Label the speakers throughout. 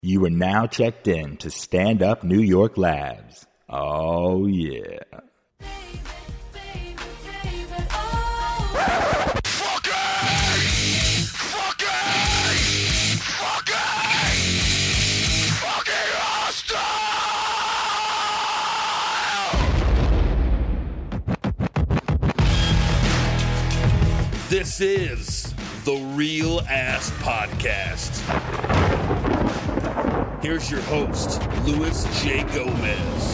Speaker 1: You are now checked in to Stand Up New York Labs. Oh, yeah.
Speaker 2: This is the Real Ass Podcast. Here's your host, Luis J. Gomez.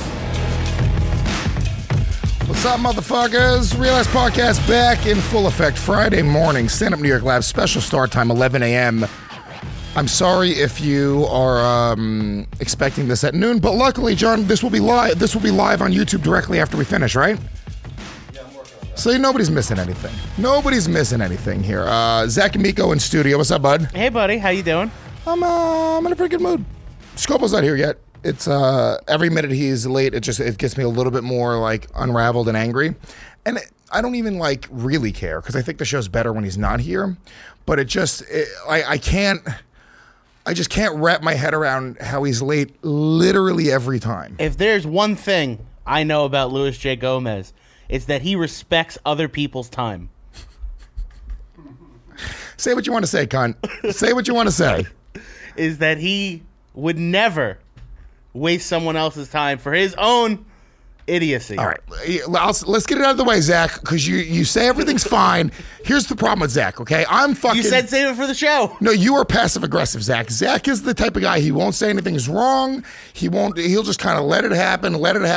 Speaker 3: What's up, motherfuckers? Real Ass Podcast back in full effect. Friday morning, Stand Up New York Labs, special start time, 11 a.m. I'm sorry if you are expecting this at noon, but luckily, John, this will be live. This will be live on YouTube directly after we finish, right? So nobody's missing anything. Nobody's missing anything here. Zach and Miko in studio. What's up, bud?
Speaker 4: Hey, buddy. How you doing?
Speaker 3: I'm in a pretty good mood. Scopo's not here yet. It's every minute he's late, it gets me a little bit more like unraveled and angry. And I don't even like really care because I think the show's better when he's not here. But I just can't wrap my head around how he's late literally every time.
Speaker 4: If there's one thing I know about Luis J. Gomez, it's that he respects other people's time.
Speaker 3: Say what you want to say, cunt. Say what you want to say.
Speaker 4: Is that he would never waste someone else's time for his own idiocy.
Speaker 3: All right, let's get it out of the way, Zach, because you say everything's fine. Here's the problem with Zach, okay?
Speaker 4: You said save it for the show.
Speaker 3: No, you are passive-aggressive, Zach. Zach is the type of guy, he won't say anything's wrong. He'll just kind of let it happen,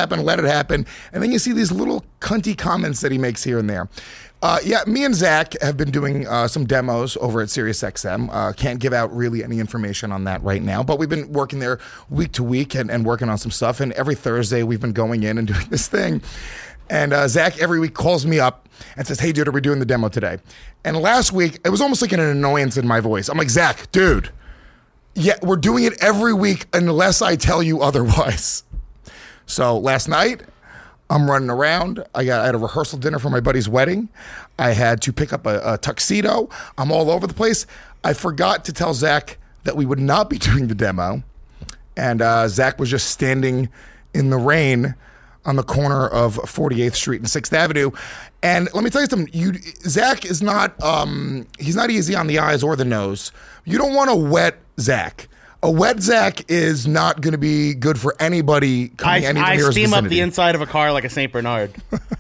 Speaker 3: and then you see these little cunty comments that he makes here and there. Me and Zach have been doing some demos over at SiriusXM. Can't give out really any information on that right now, but we've been working there week to week and working on some stuff. And every Thursday we've been going in and doing this thing. And Zach every week calls me up and says, "Hey, dude, are we doing the demo today?" And last week it was almost like an annoyance in my voice. I'm like, "Zach, dude, yeah, we're doing it every week unless I tell you otherwise." So last night, I'm running around. I had a rehearsal dinner for my buddy's wedding. I had to pick up a tuxedo. I'm all over the place. I forgot to tell Zach that we would not be doing the demo. And Zach was just standing in the rain on the corner of 48th Street and 6th Avenue. And let me tell you something. Zach is not, he's not easy on the eyes or the nose. You don't want to wet Zach. A wet Zach is not going to be good for anybody coming anywhere near his vicinity.
Speaker 4: I steam up the inside of a car like a St. Bernard.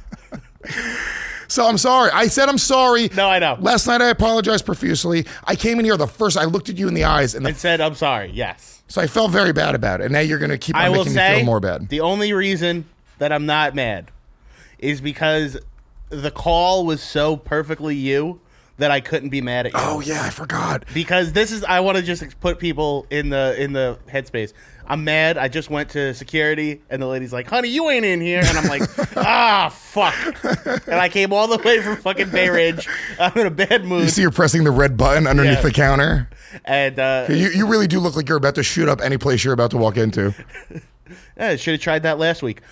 Speaker 3: So I'm sorry. I said I'm sorry.
Speaker 4: No, I know.
Speaker 3: Last night I apologized profusely. I came in here I looked at you in the eyes and
Speaker 4: said, "I'm sorry." Yes.
Speaker 3: So I felt very bad about it. And now you're going to keep on making me feel more bad.
Speaker 4: The only reason that I'm not mad is because the call was so perfectly you that I couldn't be mad at you.
Speaker 3: Oh yeah, I forgot.
Speaker 4: Because I want to just put people in the headspace. I'm mad. I just went to security and the lady's like, "Honey, you ain't in here." And I'm like, fuck. And I came all the way from fucking Bay Ridge. I'm in a bad mood.
Speaker 3: You see you're pressing the red button underneath the counter.
Speaker 4: And
Speaker 3: you really do look like you're about to shoot up any place you're about to walk into.
Speaker 4: I should have tried that last week.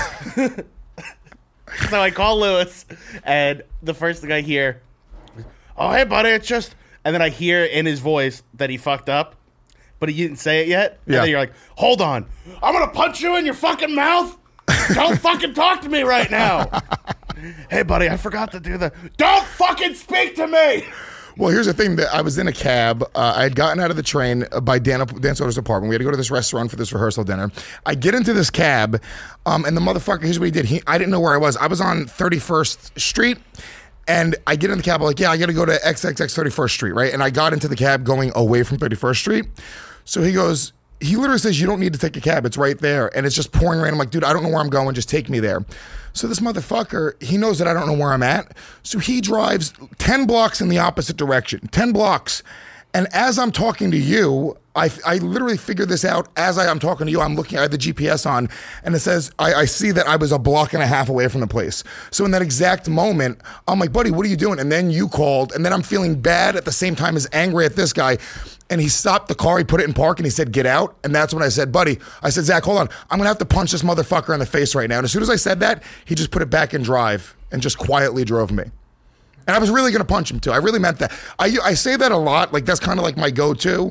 Speaker 4: So I call Lewis and the first thing I hear, "Oh, hey, buddy, it's just..." And then I hear in his voice that he fucked up, but he didn't say it yet. And then you're like, "Hold on. I'm going to punch you in your fucking mouth. Don't fucking talk to me right now." "Hey, buddy, I forgot to do the..." "Don't fucking speak to me!"
Speaker 3: Well, here's the thing. That I was in a cab. I had gotten out of the train by Dan Soder's apartment. We had to go to this restaurant for this rehearsal dinner. I get into this cab, and the motherfucker, here's what he did. I didn't know where I was. I was on 31st Street. And I get in the cab, I'm like, "Yeah, I got to go to XXX 31st Street, right?" And I got into the cab going away from 31st Street. So he literally says, "You don't need to take a cab. It's right there." And it's just pouring rain. I'm like, "Dude, I don't know where I'm going. Just take me there." So this motherfucker, he knows that I don't know where I'm at. So he drives 10 blocks in the opposite direction, 10 blocks. And as I'm talking to you, I literally figured this out as I'm talking to you. I'm looking, I had the GPS on, and it says, I see that I was a block and a half away from the place. So in that exact moment, I'm like, "Buddy, what are you doing?" And then you called, and then I'm feeling bad at the same time as angry at this guy. And he stopped the car, he put it in park, and he said, "Get out." And that's when I said, "Buddy," I said, "Zach, hold on. I'm going to have to punch this motherfucker in the face right now." And as soon as I said that, he just put it back in drive and just quietly drove me. And I was really going to punch him too. I really meant that. I say that a lot. Like, that's kind of like my go-to.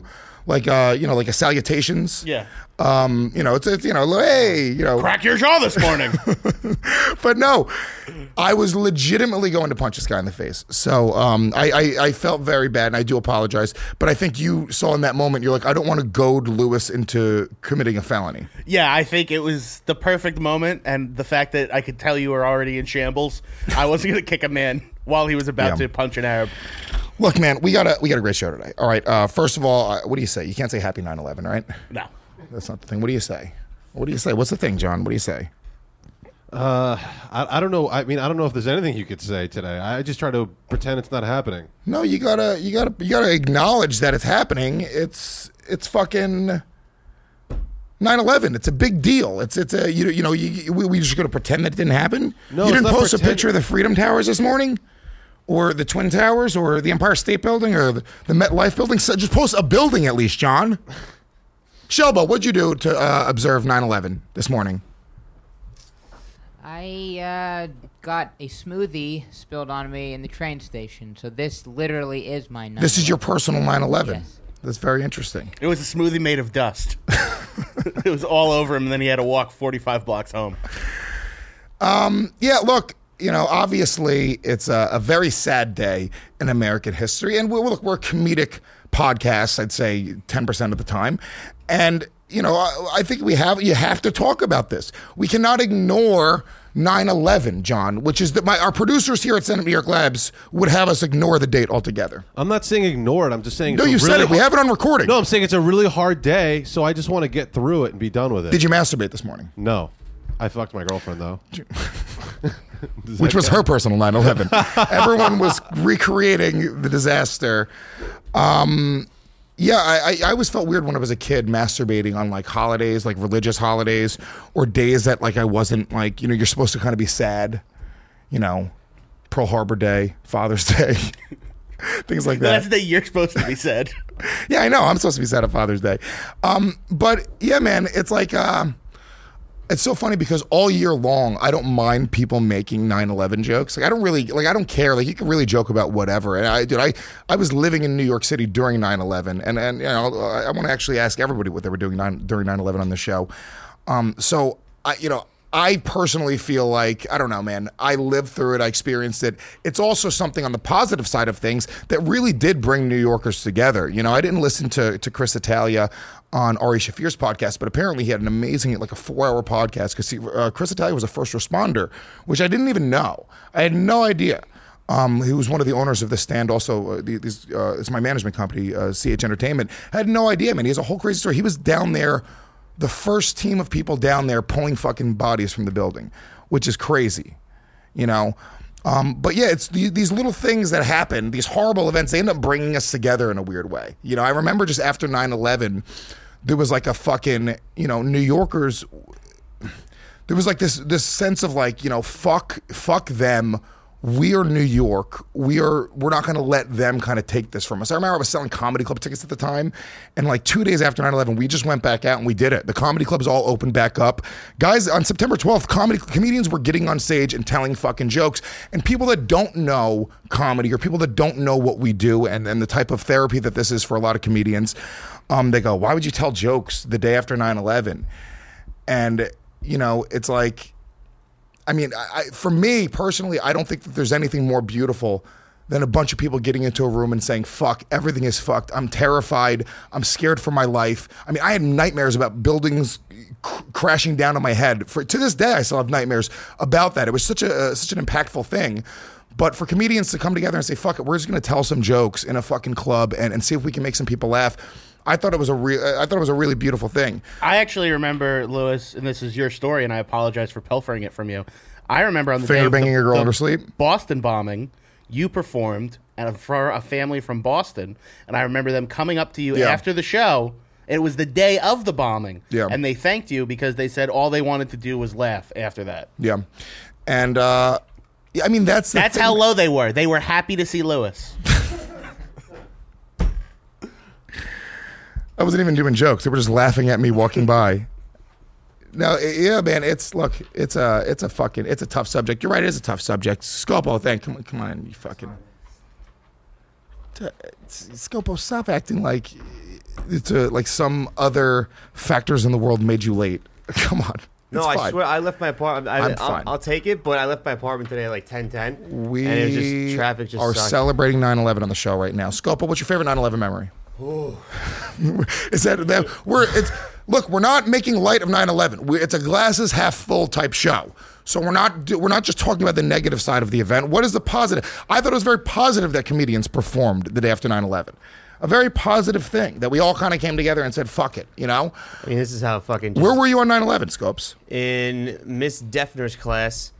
Speaker 3: like like a salutations.
Speaker 4: Yeah.
Speaker 3: It's hey,
Speaker 4: Crack your jaw this morning.
Speaker 3: But no, I was legitimately going to punch this guy in the face. So I felt very bad, and I do apologize. But I think you saw in that moment, you're like, I don't want to goad Lewis into committing a felony.
Speaker 4: Yeah, I think it was the perfect moment, and the fact that I could tell you were already in shambles. I wasn't going to kick a man while he was about to punch an Arab.
Speaker 3: Look, man, we got a great show today. All right, first of all, what do you say? You can't say Happy 9/11, right?
Speaker 4: No.
Speaker 3: That's not the thing. What do you say? What's the thing, John? What do you say?
Speaker 5: I don't know. I mean, I don't know if there's anything you could say today. I just try to pretend it's not happening.
Speaker 3: No, you gotta acknowledge that it's happening. It's fucking 9/11. It's a big deal. We just gonna pretend that it didn't happen.
Speaker 5: No,
Speaker 3: you
Speaker 5: it's
Speaker 3: didn't
Speaker 5: not
Speaker 3: post a
Speaker 5: pretend-
Speaker 3: picture of the Freedom Towers this morning, or the Twin Towers, or the Empire State Building, or the MetLife Building. So just post a building at least, John. Shelbo, what'd you do to observe 9/11 this morning?
Speaker 6: I got a smoothie spilled on me in the train station, so this literally is my 9/11.
Speaker 3: This is your personal 9/11.
Speaker 6: Yes.
Speaker 3: That's very interesting.
Speaker 4: It was a smoothie made of dust. It was all over him, and then he had to walk 45 blocks home.
Speaker 3: Yeah, look, obviously it's a very sad day in American history. And we're a comedic podcast, I'd say 10% of the time. And, I think you have to talk about this. We cannot ignore 9/11, John, which is that our producers here at Stand Up New York Labs would have us ignore the date altogether.
Speaker 5: I'm not saying ignore it. I'm just saying.
Speaker 3: No, you said it. We have it on recording.
Speaker 5: No, I'm saying it's a really hard day, so I just want to get through it and be done with it.
Speaker 3: Did you masturbate this morning?
Speaker 5: No. I fucked my girlfriend, though.
Speaker 3: Which was her personal 9/11. Everyone was recreating the disaster. Yeah, I always felt weird when I was a kid masturbating on like holidays, like religious holidays, or days that like I wasn't like, you're supposed to kind of be sad, Pearl Harbor Day, Father's Day, things like that.
Speaker 4: That's the day you're supposed to be sad.
Speaker 3: Yeah, I know. I'm supposed to be sad on Father's Day. But yeah, man, it's like, it's so funny because all year long, I don't mind people making 9/11 jokes. Like, I don't care. Like, you can really joke about whatever. And I was living in New York City during 9/11. And I want to actually ask everybody what they were doing during 9/11 on the show. So, I personally feel like, I don't know, man, I lived through it. I experienced it. It's also something on the positive side of things that really did bring New Yorkers together. I didn't listen to Chris Italia on Ari Shafir's podcast, but apparently he had an amazing, like a 4-hour podcast because Chris Italia was a first responder, which I didn't even know. I had no idea. He was one of the owners of The Stand. Also, it's my management company, CH Entertainment. I had no idea, man. He has a whole crazy story. He was down there, the first team of people down there pulling fucking bodies from the building, which is crazy, But yeah, it's these little things that happen, these horrible events, they end up bringing us together in a weird way. I remember just after 9/11, there was like a fucking, New Yorkers, there was like this sense of like, fuck them. We are New York. We're not going to let them kind of take this from us. I remember I was selling comedy club tickets at the time, and like 2 days after 9/11, we just went back out and we did it. The comedy clubs all opened back up. Guys, on September 12th, comedians were getting on stage and telling fucking jokes, and people that don't know comedy or people that don't know what we do and the type of therapy that this is for a lot of comedians, they go, why would you tell jokes the day after 9/11? And, it's like, I mean, for me personally, I don't think that there's anything more beautiful than a bunch of people getting into a room and saying, fuck, everything is fucked. I'm terrified. I'm scared for my life. I mean, I had nightmares about buildings crashing down on my head. To this day, I still have nightmares about that. It was such an impactful thing. But for comedians to come together and say, fuck it, we're just going to tell some jokes in a fucking club and see if we can make some people laugh. I thought it was a really beautiful thing.
Speaker 4: I actually remember, Lewis, and this is your story, and I apologize for pilfering it from you. I remember on the
Speaker 3: Finger
Speaker 4: day of
Speaker 3: banging your girl in her sleep?
Speaker 4: Boston bombing, you performed and for a family from Boston, and I remember them coming up to you after the show. It was the day of the bombing, and they thanked you because they said all they wanted to do was laugh after that.
Speaker 3: Yeah, and I mean that's
Speaker 4: how low they were. They were happy to see Lewis.
Speaker 3: I wasn't even doing jokes. They were just laughing at me walking by. No, yeah, man. It's a tough subject. You're right. It is a tough subject. Scopo, come on, you fucking Scopo, stop acting like like some other factors in the world made you late. Come on.
Speaker 7: No,
Speaker 3: It's
Speaker 7: I
Speaker 3: fine.
Speaker 7: swear I left my apartment.
Speaker 3: I'm fine.
Speaker 7: I'll take it, but I left my apartment today at like 10:10.
Speaker 3: We
Speaker 7: and it was just traffic just
Speaker 3: are
Speaker 7: sucked.
Speaker 3: celebrating 9/11 on the show right now. Scopa, what's your favorite 9/11 memory? Is that look, we're not making light of 9/11. It's a glasses half full type show. So we're not just talking about the negative side of the event. What is the positive? I thought it was very positive that comedians performed the day after 9/11. A very positive thing that we all kind of came together and said, fuck it, you know?
Speaker 7: I mean, this is how fucking.
Speaker 3: Where were you on 9/11, Scopes?
Speaker 7: In Miss Defner's class,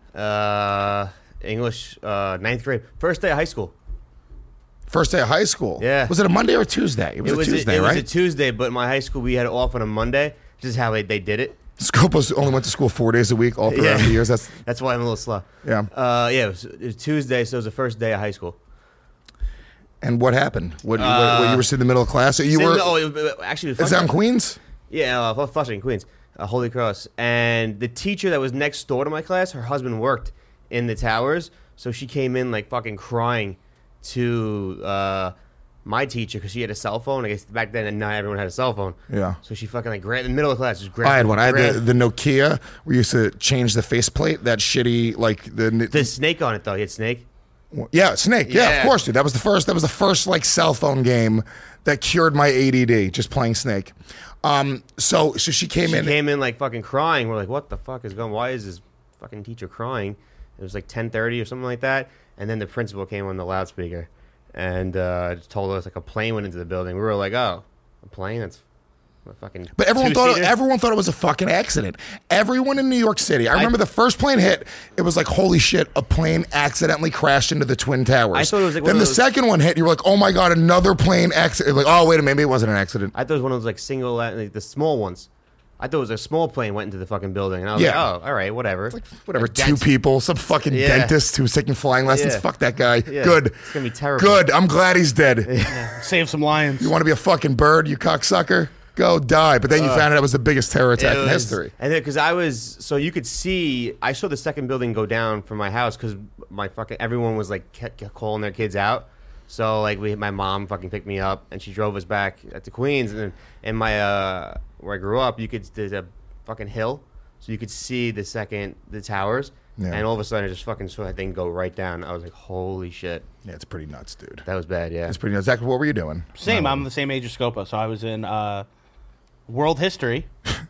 Speaker 7: English, 9th grade, first day of high school.
Speaker 3: First day of high school?
Speaker 7: Yeah.
Speaker 3: Was it a Monday or a Tuesday? It was a Tuesday, right?
Speaker 7: It was a Tuesday, but in my high school, we had it off on a Monday. This is how they did it.
Speaker 3: Scopus only went to school 4 days a week all throughout the years.
Speaker 7: That's why I'm a little slow.
Speaker 3: Yeah.
Speaker 7: It was Tuesday, so it was the first day of high school.
Speaker 3: And what happened? What you were sitting in the middle of class? Or you were?
Speaker 7: Actually,
Speaker 3: Is that in Queens?
Speaker 7: Yeah, Flushing, Queens, Holy Cross. And the teacher that was next door to my class, her husband worked in the towers, so she came in like fucking crying to my teacher because she had a cell phone. I guess back then, and not everyone had a cell phone.
Speaker 3: Yeah.
Speaker 7: So she fucking like grabbed in the middle of class. Just grabbed.
Speaker 3: I had one. I had the Nokia. We used to change the faceplate. That shitty like
Speaker 7: the snake on it though. You had snake.
Speaker 3: Yeah, Snake. Yeah,
Speaker 7: Yeah.
Speaker 3: of course, dude. That was the first like cell phone game that cured my ADD. Just playing Snake. So she came in.
Speaker 7: She came in like fucking crying. We're like, what the fuck is going? Why is this fucking teacher crying? It was like 10:30 or something like that. And then the principal came on the loudspeaker and told us like a plane went into the building. We were like, oh, a plane? That's a fucking.
Speaker 3: But everyone
Speaker 7: two-seater?
Speaker 3: thought it was a fucking accident. Everyone in New York City. I remember the first plane hit. It was like, holy shit! A plane accidentally crashed into the Twin Towers.
Speaker 7: I thought it was like
Speaker 3: then the second one hit. You were like, oh my god, another plane accident. Like, oh wait a minute, maybe it wasn't an accident.
Speaker 7: I thought it was one of those like single, like the small ones. I thought it was a small plane went into the fucking building, and I was like, oh, all right, whatever.
Speaker 3: Whatever,
Speaker 7: Like,
Speaker 3: two people, some fucking dentist who's taking flying lessons.
Speaker 7: Yeah.
Speaker 3: Fuck that guy.
Speaker 7: Yeah.
Speaker 3: Good.
Speaker 7: It's gonna be terrible.
Speaker 3: Good. I'm glad he's dead.
Speaker 4: Save some lions.
Speaker 3: You want to be a fucking bird, you cocksucker? Go die. But then you found out it was the biggest terror attack in history.
Speaker 7: And then because so you could see, I saw the second building go down from my house because everyone was like calling their kids out. So like my mom fucking picked me up and she drove us back to Queens, and then in my where I grew up, there's a fucking hill, so you could see the towers, and all of a sudden I just fucking saw that thing go right down. I was like, holy shit.
Speaker 3: Yeah, it's pretty nuts, dude.
Speaker 7: That was bad. Yeah,
Speaker 3: It's pretty nuts. Zach, what were you doing?
Speaker 4: Same. I'm the same age as Scopa, so I was in world history,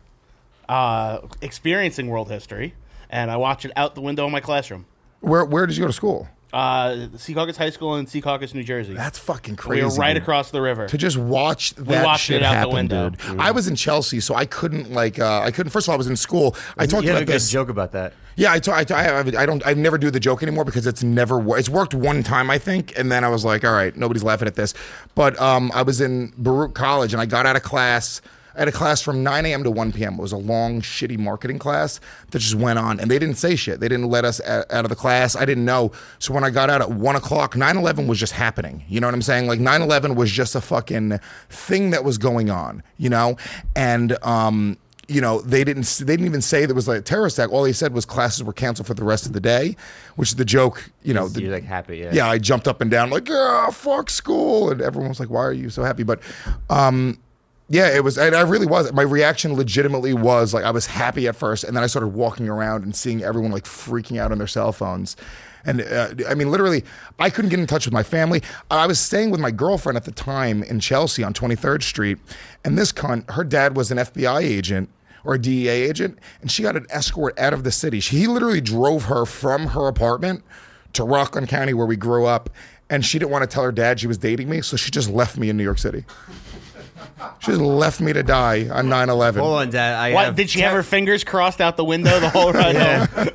Speaker 4: experiencing world history, and I watched it out the window of my classroom.
Speaker 3: Where did you go to school?
Speaker 4: Secaucus High School in Secaucus, New Jersey.
Speaker 3: That's fucking crazy.
Speaker 4: We were right
Speaker 3: dude.
Speaker 4: across the river.
Speaker 3: To just watch that
Speaker 4: watched
Speaker 3: shit
Speaker 4: it out the
Speaker 3: happen,
Speaker 4: window.
Speaker 3: dude. I was in Chelsea, so I couldn't First of all, I was in school. I talked
Speaker 7: you had
Speaker 3: about
Speaker 7: a good
Speaker 3: this.
Speaker 7: joke about that.
Speaker 3: Yeah, I never do the joke anymore because it's worked one time, I think, and then I was like, all right, nobody's laughing at this. But I was in Baruch College and I got out of class. I had a class from 9 a.m. to 1 p.m. It was a long, shitty marketing class that just went on, and they didn't say shit. They didn't let us out of the class. I didn't know. So when I got out at 1 o'clock, 9/11 was just happening. You know what I'm saying? Like 9/11 was just a fucking thing that was going on. You know, and you know, they didn't even say there was like a terrorist attack. All they said was classes were canceled for the rest of the day, which is the joke. You know,
Speaker 7: You're like happy, yeah.
Speaker 3: Yeah, I jumped up and down like, yeah, fuck school, and everyone was like, why are you so happy? But yeah, it was. I really was. My reaction legitimately was like I was happy at first, and then I started walking around and seeing everyone like freaking out on their cell phones. And I mean, literally, I couldn't get in touch with my family. I was staying with my girlfriend at the time in Chelsea on 23rd Street, and this cunt, her dad was an FBI agent or a DEA agent, and she got an escort out of the city. He literally drove her from her apartment to Rockland County, where we grew up, and she didn't want to tell her dad she was dating me, so she just left me in New York City. She just left me to die on 9/11.
Speaker 7: Hold on, Dad.
Speaker 4: Did she have her fingers crossed out the window the whole ride home?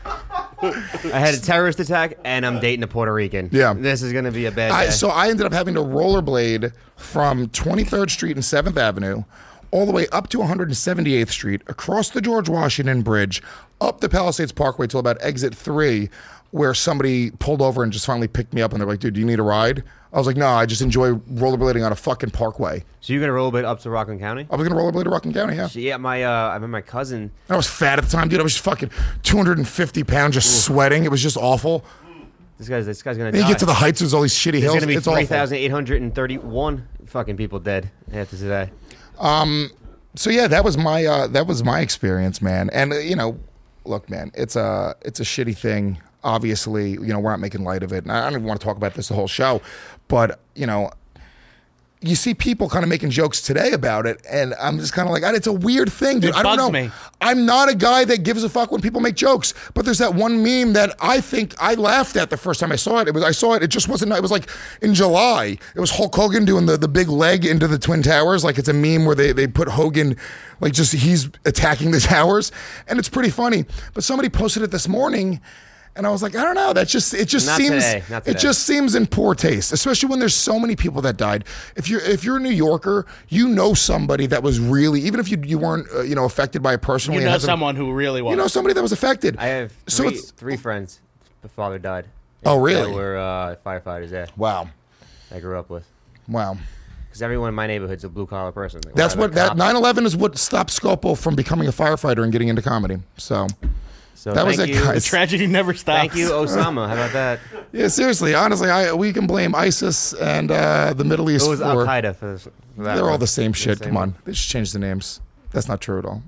Speaker 7: I had a terrorist attack, and I'm dating a Puerto Rican.
Speaker 3: Yeah.
Speaker 7: This is going to be a bad day.
Speaker 3: So I ended up having to rollerblade from 23rd Street and 7th Avenue all the way up to 178th Street, across the George Washington Bridge, up the Palisades Parkway till about exit 3, where somebody pulled over and just finally picked me up, and they're like, dude, do you need a ride? I was like, no, I just enjoy rollerblading on a fucking parkway.
Speaker 7: So you're going to rollerblade up to Rockland County?
Speaker 3: I was going to rollerblade to Rockland County, yeah.
Speaker 7: So, yeah, I remember my cousin.
Speaker 3: I was fat at the time, dude. I was just fucking 250 pounds, just sweating. It was just awful.
Speaker 7: This guy's gonna
Speaker 3: And
Speaker 7: die.
Speaker 3: you get to the heights, there's all these shitty
Speaker 7: There's
Speaker 3: hills.
Speaker 7: gonna be
Speaker 3: It's awful.
Speaker 7: 3,831 fucking people dead after today.
Speaker 3: So yeah, that was my experience, man. And look, man, it's a shitty thing. Obviously, we're not making light of it, and I don't even want to talk about this the whole show. But you see people kind of making jokes today about it, and I'm just kind of like, it's a weird thing, dude.
Speaker 4: It
Speaker 3: I don't
Speaker 4: bugs
Speaker 3: know.
Speaker 4: me.
Speaker 3: I'm not a guy that gives a fuck when people make jokes, but there's that one meme that I think I laughed at the first time I saw it. It just wasn't. It was like in July. It was Hulk Hogan doing the big leg into the Twin Towers. Like it's a meme where they put Hogan, like just he's attacking the towers, and it's pretty funny. But somebody posted it this morning. And I was like, I don't know. It just
Speaker 7: Not
Speaker 3: seems
Speaker 7: today, not today.
Speaker 3: it just seems in poor taste, especially when there's so many people that died. If you're a New Yorker, somebody that was really, even if you weren't affected by it personally.
Speaker 4: You
Speaker 3: and
Speaker 4: know
Speaker 3: hasn't-
Speaker 4: someone who really was.
Speaker 3: You know somebody that was affected.
Speaker 7: I have
Speaker 3: So
Speaker 7: three,
Speaker 3: it's-
Speaker 7: three friends. The father died.
Speaker 3: Oh, really?
Speaker 7: That were firefighters. Yeah,
Speaker 3: Wow,
Speaker 7: I grew up with.
Speaker 3: wow.
Speaker 7: Because everyone in my neighborhood's a blue collar person. Like,
Speaker 3: That's
Speaker 7: whether
Speaker 3: what
Speaker 7: they're
Speaker 3: that
Speaker 7: cops.
Speaker 3: 9/11 is what stopped Scopo from becoming a firefighter and getting into comedy. So
Speaker 7: So
Speaker 3: that was
Speaker 7: thank
Speaker 3: it,
Speaker 7: you.
Speaker 3: guys.
Speaker 4: Tragedy never stops.
Speaker 7: Thank you, Osama. How about that?
Speaker 3: yeah, seriously, honestly, we can blame ISIS and the Middle East
Speaker 7: It was
Speaker 3: for.
Speaker 7: Al Qaeda for that.
Speaker 3: They're all
Speaker 7: one.
Speaker 3: the same shit.
Speaker 7: same
Speaker 3: Come
Speaker 7: one.
Speaker 3: on, they should change the names. That's not true at all.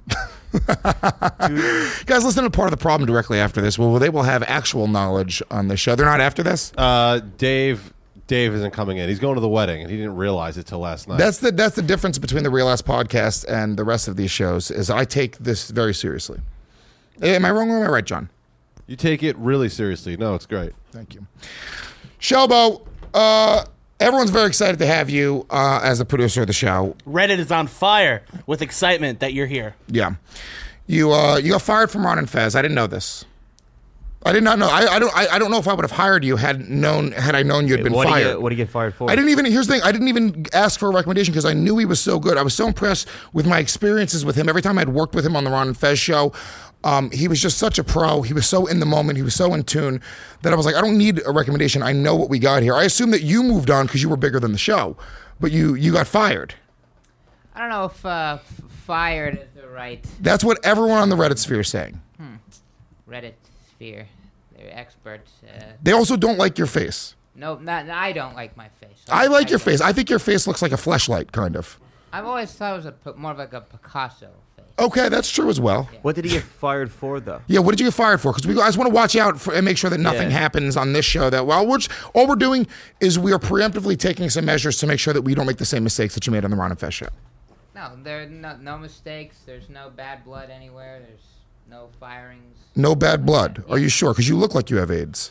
Speaker 3: Guys, listen to part of the problem directly after this. Well, they will have actual knowledge on the show. They're not after this.
Speaker 5: Dave isn't coming in. He's going to the wedding, and he didn't realize it till last night.
Speaker 3: That's the difference between the Real Ass podcast and the rest of these shows. Is I take this very seriously. Am I wrong or am I right, John?
Speaker 5: You take it really seriously. No, it's great.
Speaker 3: Thank you, Shelbo. Everyone's very excited to have you as the producer of the show.
Speaker 4: Reddit is on fire with excitement that you're here.
Speaker 3: Yeah, you got fired from Ron and Fez. I didn't know this. I did not know. I don't know if I would have hired you had I known you had been
Speaker 7: What
Speaker 3: fired.
Speaker 7: do you get fired for?
Speaker 3: I didn't even. Here's the thing. I didn't even ask for a recommendation because I knew he was so good. I was so impressed with my experiences with him. Every time I'd worked with him on the Ron and Fez show, he was just such a pro. He was so in the moment. He was so in tune that I was like, I don't need a recommendation. I know what we got here. I assume that you moved on because you were bigger than the show, but you got fired.
Speaker 6: I don't know if fired is the right
Speaker 3: That's what everyone on the Reddit sphere is saying.
Speaker 6: Reddit sphere. They're experts.
Speaker 3: They also don't like your face.
Speaker 6: No, I don't like my face.
Speaker 3: I like your face. I think your face looks like a fleshlight, kind of.
Speaker 6: I've always thought it was more of like a Picasso face.
Speaker 3: Okay, that's true as well.
Speaker 7: What did he get fired for, though?
Speaker 3: Yeah, what did you get fired for? Because I just want to watch out for, and make sure that nothing
Speaker 7: Yeah.
Speaker 3: happens on this show. That all we're doing is we are preemptively taking some measures to make sure that we don't make the same mistakes that you made on the Ron and Fez show.
Speaker 6: No, there are no mistakes. There's no bad blood anywhere. There's no firings.
Speaker 3: No bad blood. Are you sure? Because you look like you have AIDS.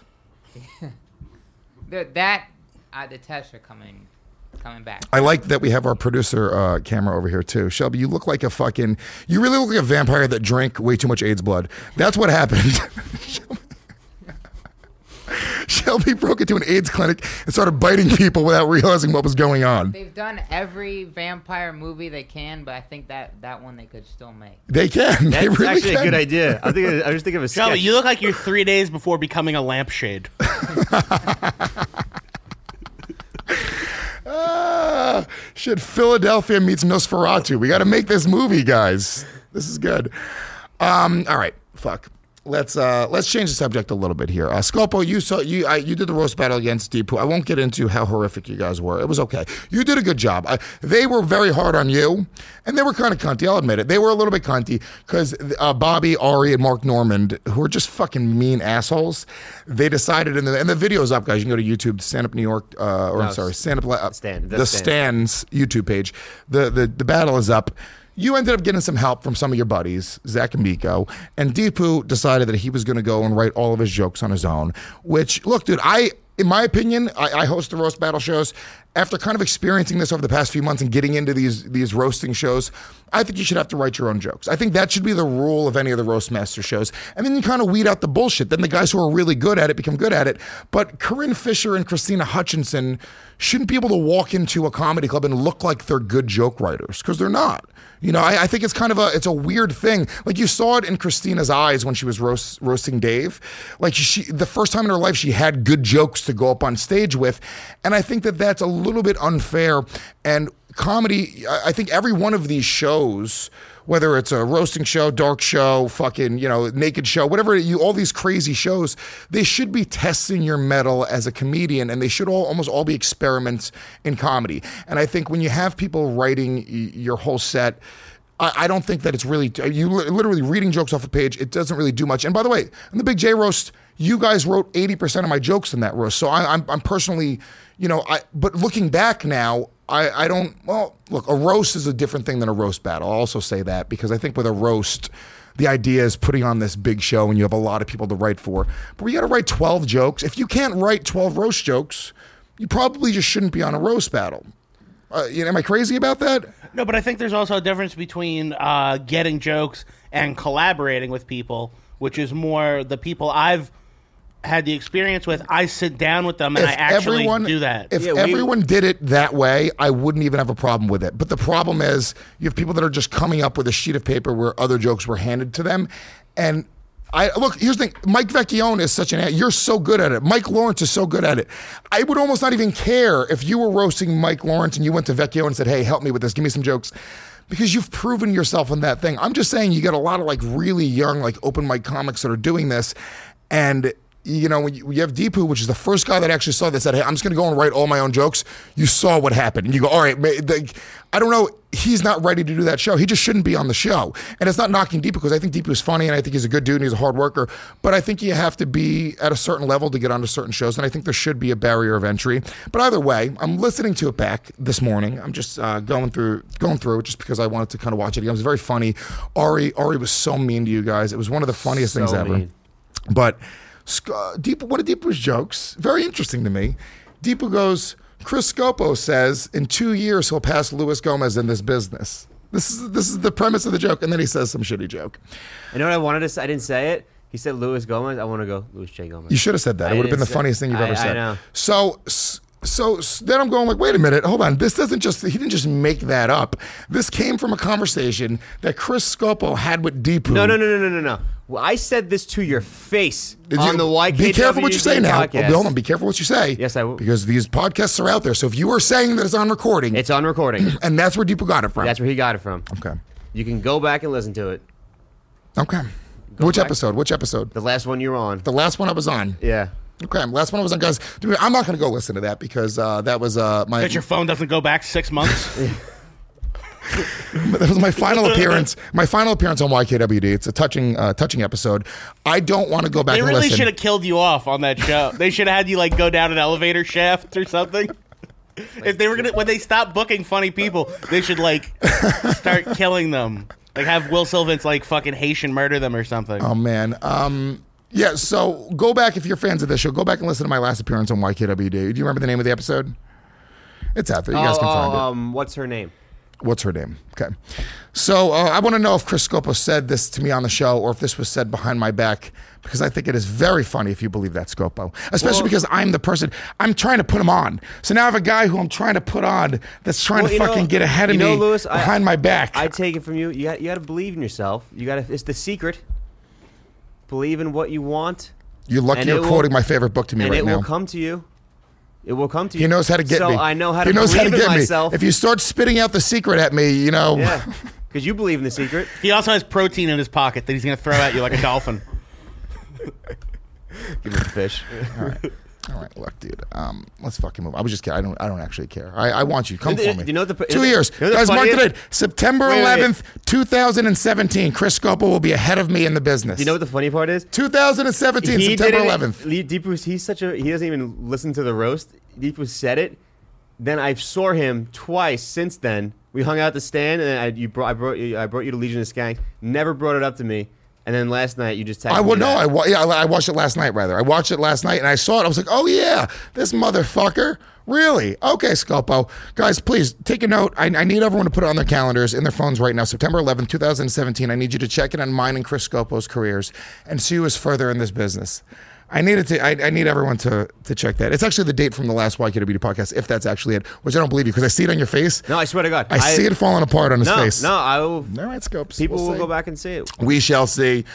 Speaker 6: The tests are coming back.
Speaker 3: I like that we have our producer camera over here too. Shelby, you look like you really look like a vampire that drank way too much AIDS blood. That's what happened. Shelby broke into an AIDS clinic and started biting people without realizing what was going on.
Speaker 6: They've done every vampire movie they can, but I think that one they could still make.
Speaker 3: They can. They
Speaker 7: That's
Speaker 3: really
Speaker 7: actually
Speaker 3: can.
Speaker 7: a good idea. I just think of a sketch.
Speaker 4: Shelby, you look like you're 3 days before becoming a lampshade.
Speaker 3: Shit, Philadelphia meets Nosferatu. We got to make this movie, guys. This is good. All right, fuck. Let's change the subject a little bit here. Scopo, you did the roast battle against Deepu. I won't get into how horrific you guys were. It was okay. You did a good job. They were very hard on you, and they were kind of cunty. I'll admit it. They were a little bit cunty because Bobby, Ari, and Mark Normand, who are just fucking mean assholes, they decided, and the video's up, guys. You can go to YouTube, Stand Up New York, Stand Up
Speaker 7: The
Speaker 3: Stand's YouTube page. The battle is up. You ended up getting some help from some of your buddies, Zach and Miko, and Deepu decided that he was going to go and write all of his jokes on his own, which, look, dude, in my opinion, I host the roast battle shows. After kind of experiencing this over the past few months and getting into these roasting shows, I think you should have to write your own jokes. I think that should be the rule of any of the Roast Master shows. And then you kind of weed out the bullshit. Then the guys who are really good at it become good at it. But Corinne Fisher and Christina Hutchinson shouldn't be able to walk into a comedy club and look like they're good joke writers, because they're not. You know, I think it's kind of it's a weird thing. Like, you saw it in Christina's eyes when she was roasting Dave. Like, the first time in her life she had good jokes jokes to go up on stage with. And I think that that's a little bit unfair. And comedy, I think every one of these shows, whether it's a roasting show, dark show, fucking, naked show, whatever all these crazy shows, they should be testing your mettle as a comedian, and they should almost all be experiments in comedy. And I think when you have people writing your whole set, I don't think that it's really, you literally reading jokes off a page, it doesn't really do much. And by the way, in the Big J roast, you guys wrote 80% of my jokes in that roast. So I'm personally, but looking back now, I don't, well, look, a roast is a different thing than a roast battle. I'll also say that because I think with a roast, the idea is putting on this big show and you have a lot of people to write for. But we got to write 12 jokes. If you can't write 12 roast jokes, you probably just shouldn't be on a roast battle. Am I crazy about that?
Speaker 4: No, but I think there's also a difference between getting jokes and collaborating with people, which is more the people I've had the experience with. I sit down with them and I actually do that.
Speaker 3: If everyone did it that way, I wouldn't even have a problem with it. But the problem is you have people that are just coming up with a sheet of paper where other jokes were handed to them. And look, here's the thing. Mike Vecchione is such you're so good at it. Mike Lawrence is so good at it. I would almost not even care if you were roasting Mike Lawrence and you went to Vecchione and said, hey, help me with this. Give me some jokes. Because you've proven yourself in that thing. I'm just saying you got a lot of really young, open mic comics that are doing this. And when you have Deepu, which is the first guy that actually saw this, said, hey, I'm just going to go and write all my own jokes. You saw what happened. And you go, all right, I don't know. He's not ready to do that show. He just shouldn't be on the show. And it's not knocking Deepu because I think Deepu is funny and I think he's a good dude and he's a hard worker. But I think you have to be at a certain level to get onto certain shows. And I think there should be a barrier of entry. But either way, I'm listening to it back this morning. I'm just going through it just because I wanted to kind of watch it again. It was very funny. Ari was so mean to you guys. It was one of the funniest things ever.
Speaker 7: Mean.
Speaker 3: But Deepu, one of Deepu's jokes, very interesting to me. Deepu goes, Chris Scopo says in 2 years he'll pass Luis Gomez in this business. This is the premise of the joke, and then he says some shitty joke.
Speaker 7: You know what I wanted to say? I didn't say it. He said Luis Gomez. I want to go Luis J. Gomez.
Speaker 3: You should have said that. It would have been the funniest thing you've ever said.
Speaker 7: I know.
Speaker 3: So then I'm going wait a minute, hold on. He didn't just make that up. This came from a conversation that Chris Scopo had with Deepu.
Speaker 7: No. Well, I said this to your face on the YKWd
Speaker 3: Be careful what you say now.
Speaker 7: podcast.
Speaker 3: Hold on, be careful what you say.
Speaker 7: Yes, I will.
Speaker 3: Because these podcasts are out there. So if you are saying that it's on recording.
Speaker 7: It's on recording.
Speaker 3: And that's where Deepu got it from.
Speaker 7: That's where he got it from.
Speaker 3: Okay.
Speaker 7: You can go back and listen to it.
Speaker 3: Okay. Which
Speaker 7: back.
Speaker 3: episode? Which episode?
Speaker 7: The last one you were on.
Speaker 3: The last one I was on.
Speaker 7: Yeah.
Speaker 3: Okay, last one I was on, guys. I'm not going to go listen to that because that was my.
Speaker 4: Because your phone doesn't go back 6 months.
Speaker 3: That was my final appearance. My final appearance on YKWd. It's a touching episode. I don't want to go back.
Speaker 4: They
Speaker 3: and
Speaker 4: really
Speaker 3: listen.
Speaker 4: should have killed you off on that show. They should have had you go down an elevator shaft or something. If they were when they stop booking funny people, they should start killing them. Have Will Sylvans fucking Haitian murder them or something.
Speaker 3: Oh man. Yeah, so go back if you're fans of this show. Go back and listen to my last appearance on YKWd. Do you remember the name of the episode? It's out there. You guys can find it.
Speaker 7: What's her name?
Speaker 3: What's her name? Okay. So I want to know if Chris Scopo said this to me on the show or if this was said behind my back because I think it is very funny if you believe that Scopo, especially because I'm the person, I'm trying to put him on. So now I have a guy who I'm trying to put on that's trying to fucking get ahead of me
Speaker 7: Louis,
Speaker 3: behind my back.
Speaker 7: I take it from you. You got to believe in yourself. It's the secret. Believe in what you want.
Speaker 3: You're lucky you're quoting my favorite book to me right now.
Speaker 7: And it will come to you. It will come to you.
Speaker 3: He knows how to get me.
Speaker 7: So I know how to
Speaker 3: He knows how to
Speaker 7: believe
Speaker 3: get
Speaker 7: in
Speaker 3: me.
Speaker 7: myself.
Speaker 3: If you start spitting out the secret at me,
Speaker 7: Yeah, because you believe in the secret.
Speaker 4: He also has protein in his pocket that he's going to throw at you like a dolphin.
Speaker 7: Give me the fish.
Speaker 3: All right, look, dude. Let's fucking move. I was just kidding. I don't actually care. I want you. Come for me.
Speaker 7: You know
Speaker 3: 2 years. Guys, mark the date. September 11th, 2017. Chris Scopo will be ahead of me in the business.
Speaker 7: You know what the funny part is?
Speaker 3: 2017, September 11th.
Speaker 7: Deepu, he doesn't even listen to the roast. Deepu said it. Then I saw him twice since then. We hung out at the stand, and then I brought you to Legion of Skanks. Never brought it up to me. And then last night you just texted me.
Speaker 3: I watched it last night, rather. I watched it last night and I saw it. I was like, oh yeah, this motherfucker. Really? Okay, Scopo. Guys, please take a note. I need everyone to put it on their calendars, in their phones right now. September 11th, 2017. I need you to check in on mine and Chris Scopo's careers and see who is further in this business. I need everyone to check that. It's actually the date from the last YKWd podcast, if that's actually it, which I don't believe you because I see it on your face.
Speaker 7: No, I swear to God.
Speaker 3: I see it falling apart on his face.
Speaker 7: No, I will.
Speaker 3: All right, Scopes.
Speaker 7: People
Speaker 3: We'll
Speaker 7: will
Speaker 3: see.
Speaker 7: go back and see it.
Speaker 3: We shall see.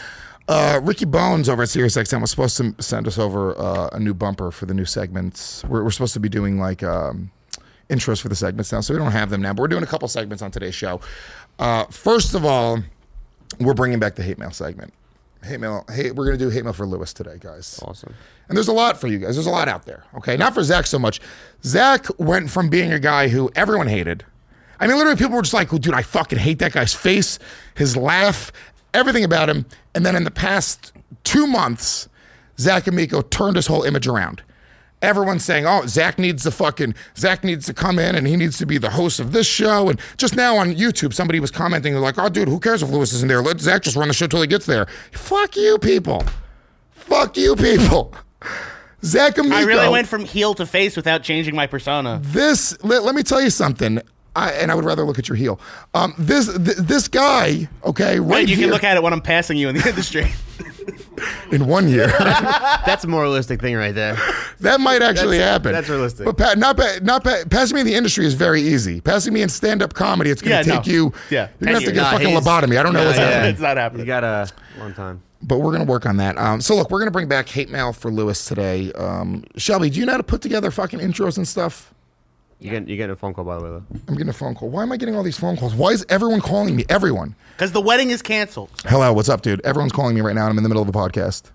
Speaker 3: Ricky Bones over at SiriusXM was supposed to send us over a new bumper for the new segments. We're supposed to be doing like intros for the segments now, so we don't have them now, but we're doing a couple segments on today's show. First of all, we're bringing back the hate mail segment. We're going to do hate mail for Lewis today, guys.
Speaker 7: Awesome.
Speaker 3: And there's a lot for you guys. There's a lot out there, okay? Not for Zach so much. Zach went from being a guy who everyone hated. I mean, literally people were just like, oh, dude, I fucking hate that guy's face, his laugh, everything about him. And then in the past 2 months, Zach Amico turned his whole image around. Everyone's saying, oh, Zach needs to come in and he needs to be the host of this show. And just now on YouTube, somebody was commenting like, oh, dude, who cares if Lewis isn't there? Let Zach just run the show till he gets there. Fuck you people. Fuck you people. Zach Amico.
Speaker 4: I really went from heel to face without changing my persona.
Speaker 3: Let me tell you something. I would rather look at your heel. This guy, okay, right
Speaker 4: you
Speaker 3: here.
Speaker 4: can look at it when I'm passing you in the industry.
Speaker 3: In 1 year.
Speaker 7: That's a more realistic thing right there.
Speaker 3: That might actually happen.
Speaker 7: That's realistic.
Speaker 3: But passing me in the industry is very easy. Passing me in stand-up comedy, it's going to take you.
Speaker 4: Yeah.
Speaker 3: You're going to have to get a fucking lobotomy. I don't know what's happening.
Speaker 4: It's not happening.
Speaker 7: You got a long time.
Speaker 3: But we're going to work on that. So look, we're going to bring back hate mail for Lewis today. Shelby, do you know how to put together fucking intros and stuff?
Speaker 7: You're getting a phone call, by the way, though.
Speaker 3: I'm getting a phone call. Why am I getting all these phone calls? Why is everyone calling me? Everyone.
Speaker 4: Because the wedding is canceled.
Speaker 3: Hello, what's up, dude? Everyone's calling me right now, and I'm in the middle of a podcast.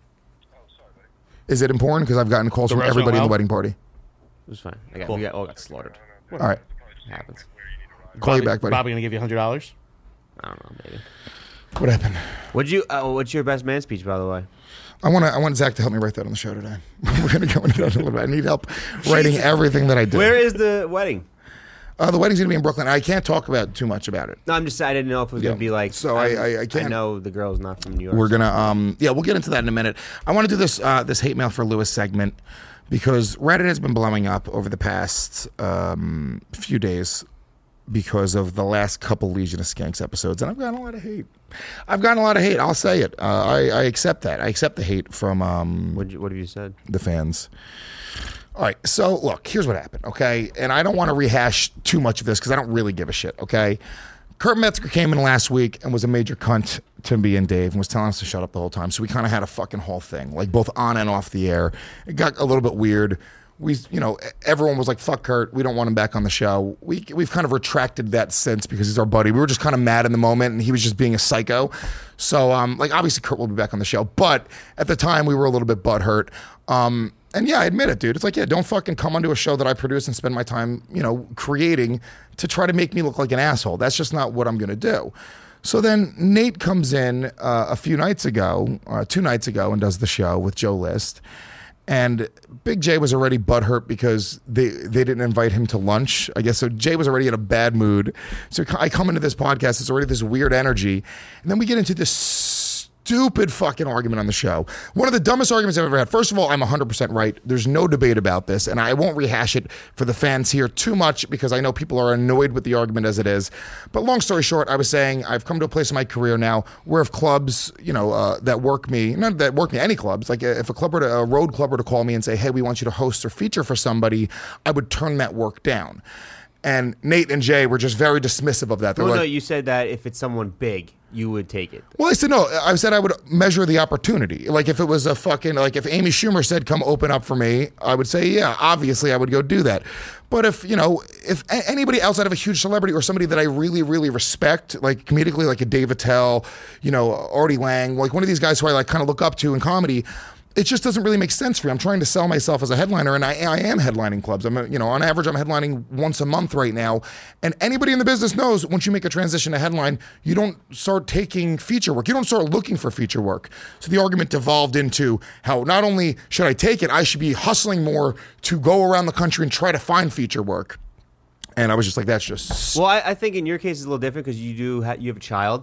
Speaker 3: Is it important? Because I've gotten calls from everybody in the wedding party.
Speaker 7: It was fine. We all got slaughtered.
Speaker 3: All right.
Speaker 7: It happens.
Speaker 3: Call you back, buddy.
Speaker 4: Probably going to give you $100.
Speaker 7: I don't know, maybe.
Speaker 3: What happened?
Speaker 7: What's your best man speech, by the way?
Speaker 3: I want Zach to help me write that on the show today. We're going to go into that a little bit. I need help writing everything that I do.
Speaker 7: Where is the wedding?
Speaker 3: The wedding's going to be in Brooklyn. I can't talk about too much about it.
Speaker 7: No, I'm just saying I didn't know if it was going to be like.
Speaker 3: So I can't.
Speaker 7: I know the girl's not from New York.
Speaker 3: We're going to, we'll get into that in a minute. I want to do this hate mail for Lewis segment because Reddit has been blowing up over the past few days because of the last couple Legion of Skanks episodes. And I've gotten a lot of hate. I'll say it. I accept that. I accept the hate from
Speaker 7: What have you said?
Speaker 3: The fans. All right, so look, here's what happened, okay? And I don't want to rehash too much of this because I don't really give a shit, okay? Kurt Metzger came in last week and was a major cunt to me and Dave and was telling us to shut up the whole time. So we kind of had a fucking whole thing, like both on and off the air. It got a little bit weird. Everyone was like, fuck Kurt, we don't want him back on the show. We've kind of retracted that since because he's our buddy. We were just kind of mad in the moment and he was just being a psycho. So, obviously Kurt will be back on the show. But at the time, we were a little bit butthurt. And yeah, I admit it, dude. It's like, yeah, don't fucking come onto a show that I produce and spend my time, creating to try to make me look like an asshole. That's just not what I'm going to do. So then Nate comes in a few nights ago, 2 nights ago, and does the show with Joe List. And Big J was already butthurt because they didn't invite him to lunch, I guess. So Jay was already in a bad mood. So I come into this podcast, it's already this weird energy. And then we get into this stupid fucking argument on the show. One of the dumbest arguments I've ever had. First of all, I'm 100% right. There's no debate about this. And I won't rehash it for the fans here too much because I know people are annoyed with the argument as it is. But long story short, I was saying I've come to a place in my career now where if clubs, that work me, not that work me, any clubs, like if a road club were to call me and say, hey, we want you to host or feature for somebody, I would turn that work down. And Nate and Jay were just very dismissive of that. They're
Speaker 7: no, you said that if it's someone big, you would take it.
Speaker 3: Well, I said no. I said I would measure the opportunity. Like if it was if Amy Schumer said, come open up for me, I would say, yeah, obviously I would go do that. But if anybody outside of a huge celebrity or somebody that I really, really respect, like comedically, like a Dave Attell, Artie Lang, like one of these guys who I like kind of look up to in comedy, it just doesn't really make sense for me. I'm trying to sell myself as a headliner, and I am headlining clubs. I'm, on average, I'm headlining once a month right now. And anybody in the business knows once you make a transition to headline, you don't start taking feature work. You don't start looking for feature work. So the argument devolved into how not only should I take it, I should be hustling more to go around the country and try to find feature work. And I was just like, that's just...
Speaker 7: Well, I think in your case it's a little different because you have a child.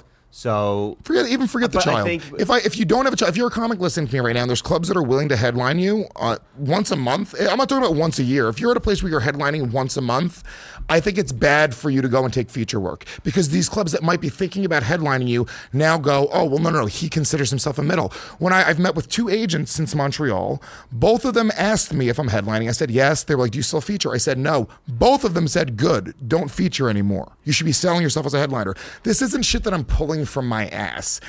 Speaker 7: So
Speaker 3: forget the child. If you don't have a child, if you're a comic listening to me right now, and there's clubs that are willing to headline you once a month. I'm not talking about once a year. If you're at a place where you're headlining once a month, I think it's bad for you to go and take feature work because these clubs that might be thinking about headlining you now go, oh well, no, he considers himself a middle. When I've met with 2 agents since Montreal, both of them asked me if I'm headlining. I said yes. They were like, do you still feature? I said no. Both of them said good. Don't feature anymore. You should be selling yourself as a headliner. This isn't shit that I'm pulling from my ass.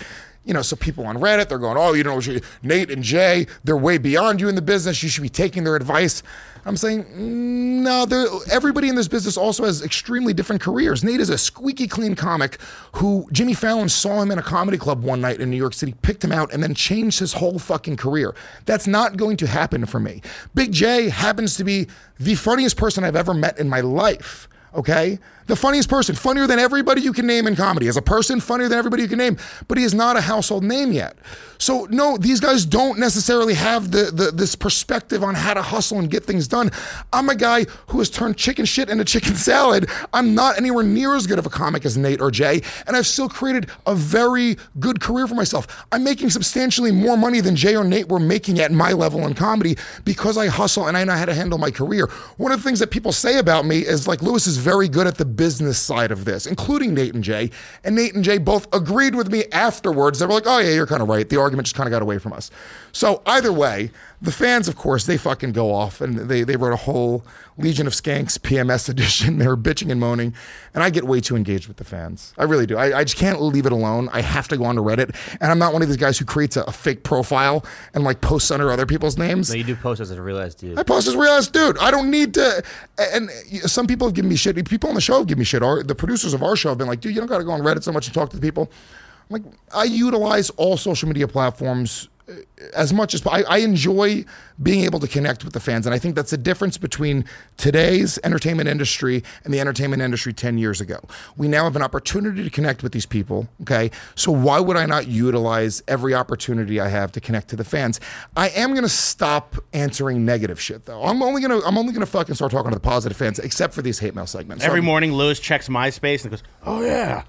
Speaker 3: So people on Reddit, they're going, oh, Nate and Jay, they're way beyond you in the business. You should be taking their advice. I'm saying, no, everybody in this business also has extremely different careers. Nate is a squeaky clean comic who Jimmy Fallon saw him in a comedy club one night in New York City, picked him out, and then changed his whole fucking career. That's not going to happen for me. Big J happens to be the funniest person I've ever met in my life. Okay? The funniest person, funnier than everybody you can name in comedy. As a person, funnier than everybody you can name, but he is not a household name yet. So no, these guys don't necessarily have this perspective on how to hustle and get things done. I'm a guy who has turned chicken shit into chicken salad. I'm not anywhere near as good of a comic as Nate or Jay, and I've still created a very good career for myself. I'm making substantially more money than Jay or Nate were making at my level in comedy because I hustle and I know how to handle my career. One of the things that people say about me is like, Lewis is very good at the business side of this, including Nate and Jay. And Nate and Jay both agreed with me afterwards. They were like, oh yeah, you're kind of right. The argument just kind of got away from us. So either way, the fans, of course, they fucking go off and they wrote a whole Legion of Skanks PMS edition. They were bitching and moaning. And I get way too engaged with the fans. I really do. I just can't leave it alone. I have to go onto Reddit. And I'm not one of these guys who creates a fake profile and like posts under other people's names.
Speaker 7: No, you do post as a real ass dude.
Speaker 3: I post as a real ass dude. I don't need to. And some people have given me shit. People on the show have given me shit. The producers of our show have been like, dude, you don't got to go on Reddit so much and talk to the people. I'm like, I utilize all social media platforms as much as I enjoy being able to connect with the fans. And I think that's the difference between today's entertainment industry and the entertainment industry 10 years ago. We now have an opportunity to connect with these people, okay? So why would I not utilize every opportunity I have to connect to the fans? I am going to stop answering negative shit, though. I'm only going to fucking start talking to the positive fans, except for these hate mail segments.
Speaker 4: Every morning, Lewis checks MySpace and goes, oh, yeah.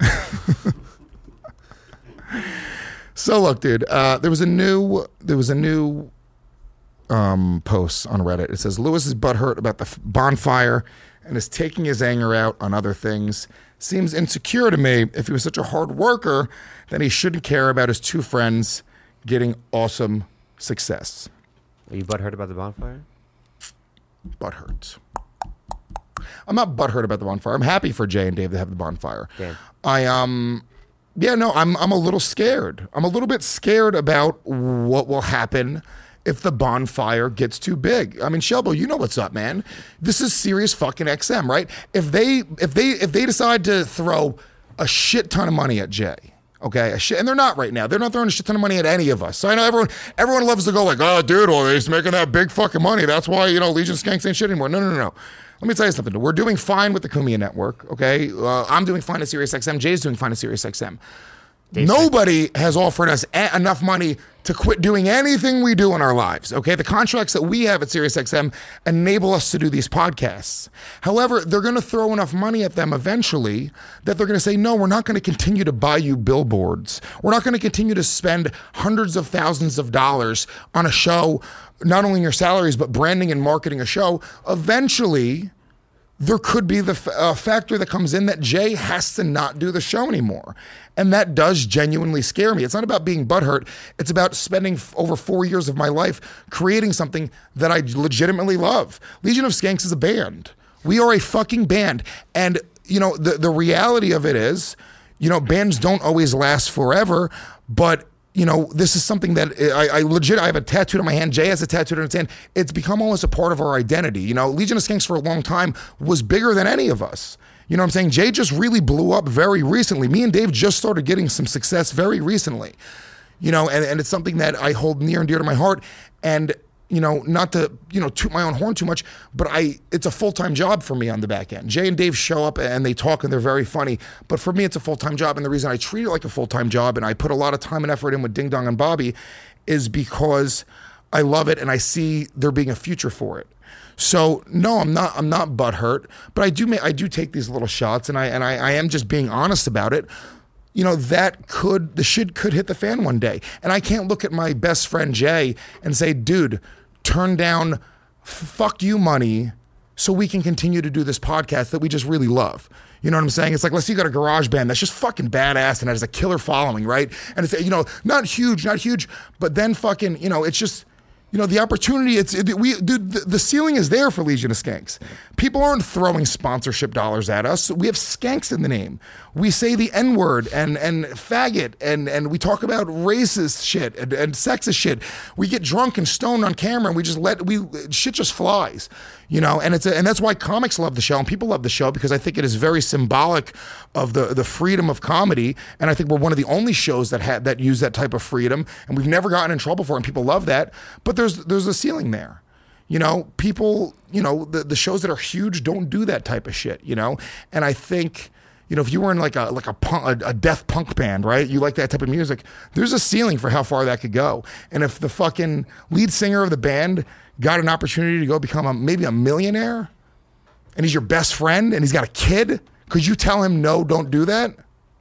Speaker 3: So look, dude, there was a new post on Reddit. It says Lewis is butthurt about the bonfire and is taking his anger out on other things. Seems insecure to me. If he was such a hard worker, then he shouldn't care about his two friends getting awesome success.
Speaker 7: Are you butthurt about the bonfire?
Speaker 3: Butthurt. I'm not butthurt about the bonfire. I'm happy for Jay and Dave to have the bonfire.
Speaker 7: Damn.
Speaker 3: Yeah, no, I'm a little scared. I'm a little bit scared about what will happen if the bonfire gets too big. I mean, Shelbo, you know what's up, man. This is Sirius fucking XM, right? If they decide to throw a shit ton of money at Jay, okay, and they're not right now. They're not throwing a shit ton of money at any of us. So I know everyone loves to go like, oh, dude, well, he's making that big fucking money. That's why, Legion of Skanks ain't shit anymore. No. Let me tell you something. We're doing fine with the Kumia Network, okay? I'm doing fine at SiriusXM. Jay's doing fine at SiriusXM. Nobody has offered us enough money to quit doing anything we do in our lives, okay? The contracts that we have at SiriusXM enable us to do these podcasts. However, they're going to throw enough money at them eventually that they're going to say, no, we're not going to continue to buy you billboards. We're not going to continue to spend hundreds of thousands of dollars on a show, not only in your salaries, but branding and marketing a show. Eventually, there could be the factor that comes in that Jay has to not do the show anymore. And that does genuinely scare me. It's not about being butthurt. It's about spending over 4 years of my life creating something that I legitimately love. Legion of Skanks is a band. We are a fucking band. And, the reality of it is, bands don't always last forever, but this is something that I have a tattoo on my hand. Jay has a tattoo on his hand. It's become almost a part of our identity. Legion of Skanks for a long time was bigger than any of us. You know what I'm saying? Jay just really blew up very recently. Me and Dave just started getting some success very recently. And it's something that I hold near and dear to my heart. And, not to, toot my own horn too much, but it's a full-time job for me on the back end. Jay and Dave show up and they talk and they're very funny. But for me, it's a full-time job. And the reason I treat it like a full-time job and I put a lot of time and effort in with Ding Dong and Bobby is because I love it and I see there being a future for it. So no, I'm not butthurt, but I do take these little shots and I am just being honest about it. The shit could hit the fan one day. And I can't look at my best friend Jay and say, dude, turn down fuck you money so we can continue to do this podcast that we just really love. You know what I'm saying? It's like, let's say you got a garage band that's just fucking badass and has a killer following, right? And it's, not huge, but then fucking, it's just, You know, the opportunity, the ceiling is there for Legion of Skanks. People aren't throwing sponsorship dollars at us. We have skanks in the name. We say the N-word and faggot and we talk about racist shit and sexist shit. We get drunk and stoned on camera and shit just flies. You know, and that's why comics love the show and people love the show, because I think it is very symbolic of the freedom of comedy. And I think we're one of the only shows that use that type of freedom, and we've never gotten in trouble for it, and people love that. But there's a ceiling there. You know, people, you know, the shows that are huge don't do that type of shit, you know? And I think, you know, if you were in like a death punk band, right? You like that type of music, there's a ceiling for how far that could go. And if the fucking lead singer of the band got an opportunity to go become maybe a millionaire, and he's your best friend and he's got a kid, could you tell him, no, don't do that?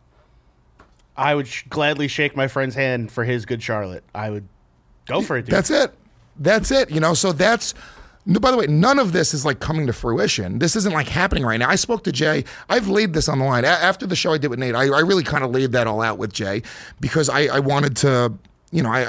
Speaker 4: I would gladly shake my friend's hand for his Good Charlotte. I would go for it, dude.
Speaker 3: That's it. You know, so that's, by the way, none of this is like coming to fruition. This isn't like happening right now. I spoke to Jay. I've laid this on the line. After the show I did with Nate, I really kind of laid that all out with Jay, because I wanted to, you know,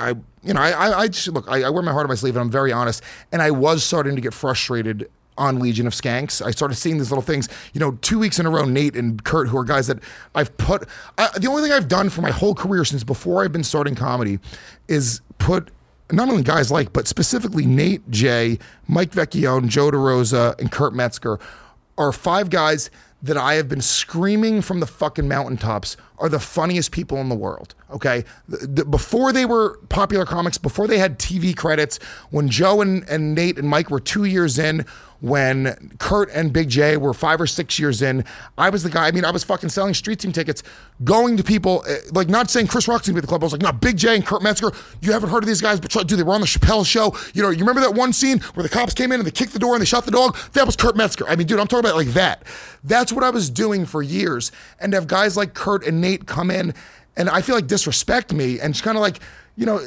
Speaker 3: I just, look, I wear my heart on my sleeve, and I'm very honest. And I was starting to get frustrated on Legion of Skanks. I started seeing these little things, you know, 2 weeks in a row, Nate and Kurt, who are guys that I've put, the only thing I've done for my whole career since before I've been starting comedy is put not only guys like, but specifically Nate, Jay, Mike Vecchione, Joe DeRosa, and Kurt Metzger are 5 guys that I have been screaming from the fucking mountaintops are the funniest people in the world, okay? Before they were popular comics, before they had TV credits, when Joe and Nate and Mike were 2 years in, when Kurt and Big J were 5 or 6 years in, I was the guy. I mean, I was fucking selling street team tickets, going to people, like not saying Chris Rock's gonna be at the club. I was like, no, Big J and Kurt Metzger, you haven't heard of these guys, but dude, they were on the Chappelle show. You know, you remember that one scene where the cops came in and they kicked the door and they shot the dog? That was Kurt Metzger. I mean, dude, I'm talking about like that. That's what I was doing for years. And to have guys like Kurt and Nate come in and I feel like disrespect me and just kind of like, you know,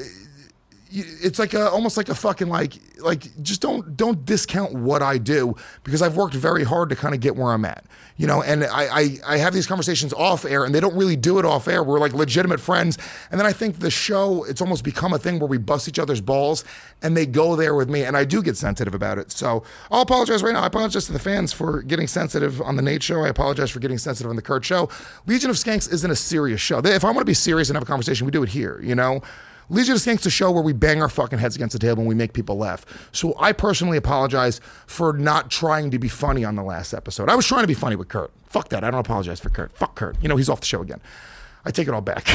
Speaker 3: it's like almost like a fucking like just don't discount what I do, because I've worked very hard to kind of get where I'm at, you know. And I have these conversations off air, and they don't really do it off air. We're like legitimate friends, and then I think the show, it's almost become a thing where we bust each other's balls, and they go there with me, and I do get sensitive about it. So I'll apologize right now. I apologize to the fans for getting sensitive on the Nate show. I apologize for getting sensitive on the Kurt show. Legion of Skanks isn't a serious show. If I want to be serious and have a conversation, we do it here, you know. Legion of Skanks is a show where we bang our fucking heads against the table and we make people laugh. So I personally apologize for not trying to be funny on the last episode. I was trying to be funny with Kurt. Fuck that. I don't apologize for Kurt. Fuck Kurt. You know, he's off the show again. I take it all back.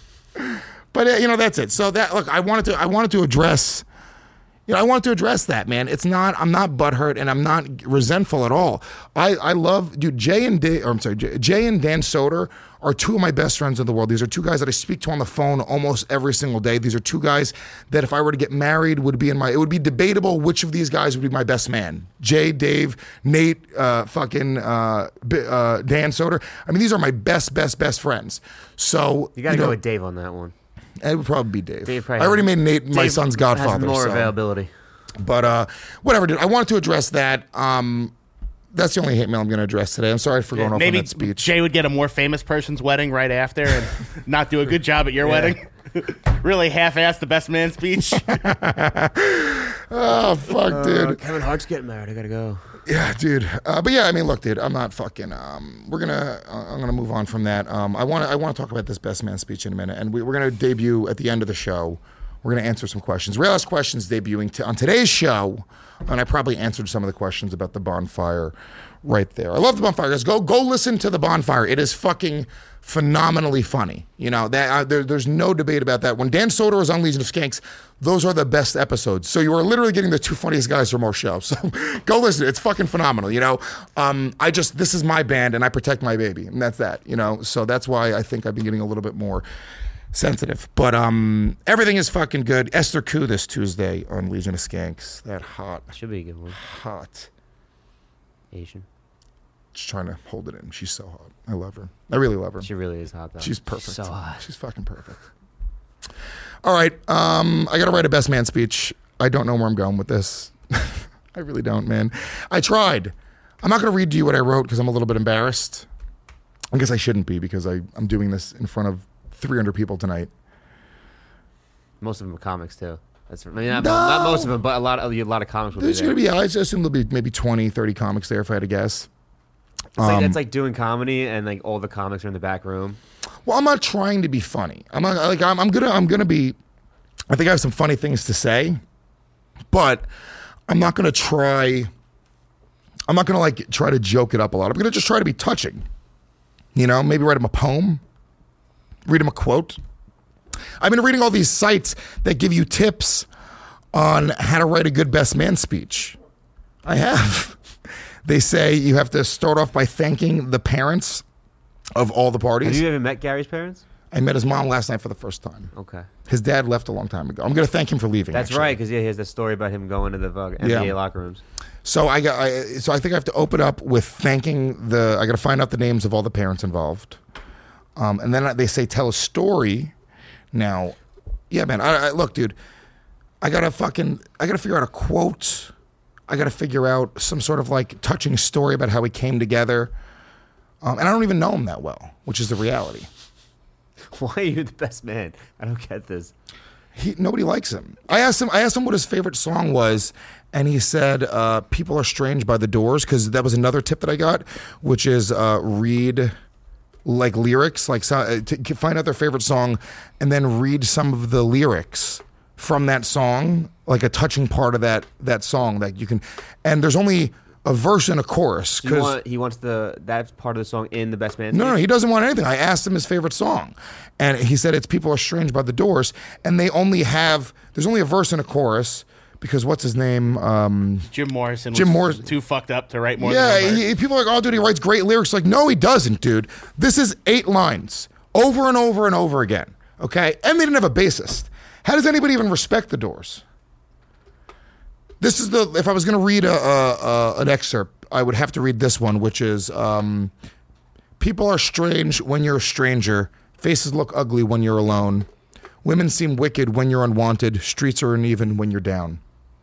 Speaker 3: But you know, that's it. So that, look, I wanted to address, you know, I wanted to address that, man. I'm not butthurt and I'm not resentful at all. I love, dude, Jay and Dan Soder are 2 of my best friends in the world. These are 2 guys that I speak to on the phone almost every single day. These are 2 guys that if I were to get married it would be debatable which of these guys would be my best man. Jay, Dave, Nate, Dan Soder. I mean, these are my best friends. So
Speaker 7: you gotta go with Dave on that one.
Speaker 3: It would probably be Dave. I already made Nate my son's godfather.
Speaker 7: Has more availability.
Speaker 3: But whatever, dude. I wanted to address that. That's the only hate mail I'm going to address today. I'm sorry for going off on that speech.
Speaker 4: Maybe Jay would get a more famous person's wedding right after and not do a good job at your wedding. Really half-ass the best man speech.
Speaker 3: Oh, fuck, dude.
Speaker 7: Kevin Hart's getting married. I got to go.
Speaker 3: Yeah, dude. But yeah, I mean, look, dude, I'm not fucking. I'm gonna move on from that. I want to talk about this best man speech in a minute, and we're gonna debut at the end of the show. We're gonna answer some questions. Real Ask Questions debuting on today's show, and I probably answered some of the questions about the bonfire right there. I love the bonfire, guys. Go listen to the bonfire. It is fucking phenomenally funny. You know that there's no debate about that. When Dan Soder was on Legion of Skanks, those are the best episodes. So you are literally getting the 2 funniest guys from our show. So go listen. It's fucking phenomenal. You know, this is my band and I protect my baby, and that's that. You know, so that's why I think I've been getting a little bit more sensitive. But everything is fucking good. Esther Koo this Tuesday on Legion of Skanks. That hot.
Speaker 7: Should be a good one.
Speaker 3: Hot.
Speaker 7: Asian.
Speaker 3: Just trying to hold it in. She's so hot. I love her. I really love her.
Speaker 7: She really is hot, though.
Speaker 3: She's perfect.
Speaker 7: So hot.
Speaker 3: She's fucking perfect. All right. I got to write a best man speech. I don't know where I'm going with this. I really don't, man. I tried. I'm not going to read to you what I wrote because I'm a little bit embarrassed. I guess I shouldn't be because I'm doing this in front of 300 people tonight.
Speaker 7: Most of them are comics, too. That's, I mean, not most of them, but a lot of comics will
Speaker 3: There's
Speaker 7: be there.
Speaker 3: going to be, I assume there'll be maybe 20, 30 comics there if I had to guess.
Speaker 7: It's like doing comedy and like all the comics are in the back room.
Speaker 3: Well, I'm not trying to be funny. I'm gonna be. I think I have some funny things to say, but I'm not gonna try. I'm not gonna like try to joke it up a lot. I'm gonna just try to be touching. You know, maybe write him a poem, read him a quote. I've been reading all these sites that give you tips on how to write a good best man speech. I have. They say you have to start off by thanking the parents of all the parties.
Speaker 7: Have you ever met Gary's parents?
Speaker 3: I met his mom last night for the first time.
Speaker 7: Okay.
Speaker 3: His dad left a long time ago. I'm going to thank him for leaving.
Speaker 7: That's
Speaker 3: actually.
Speaker 7: right, because he has that story about him going to the NBA locker rooms.
Speaker 3: So I think I have to open up with thanking I got to find out the names of all the parents involved, and then they say tell a story. Now, yeah, man. Look, dude. I gotta figure out a quote. I got to figure out some sort of like touching story about how we came together. And I don't even know him that well, which is the reality.
Speaker 7: Why are you the best man? I don't get this.
Speaker 3: Nobody likes him. I asked him what his favorite song was, and he said, People Are Strange by The Doors, because that was another tip that I got, which is read like lyrics, like to find out their favorite song, and then read some of the lyrics from that song, like a touching part of that song that you can, and there's only a verse and a chorus.
Speaker 7: So he wants that part of the song in the best man.
Speaker 3: No, he doesn't want anything. I asked him his favorite song, and he said it's "People Are Strange" by The Doors, and there's only a verse and a chorus because what's his name?
Speaker 4: Jim Morrison. Was too fucked up to write more.
Speaker 3: Yeah,
Speaker 4: than one
Speaker 3: people are like, oh, dude, he writes great lyrics. Like, no, he doesn't, dude. This is 8 lines over and over and over again. Okay, and they didn't have a bassist. How does anybody even respect The Doors? This is if I was going to read an excerpt, I would have to read this one, which is, people are strange when you're a stranger. Faces look ugly when you're alone. Women seem wicked when you're unwanted. Streets are uneven when you're down.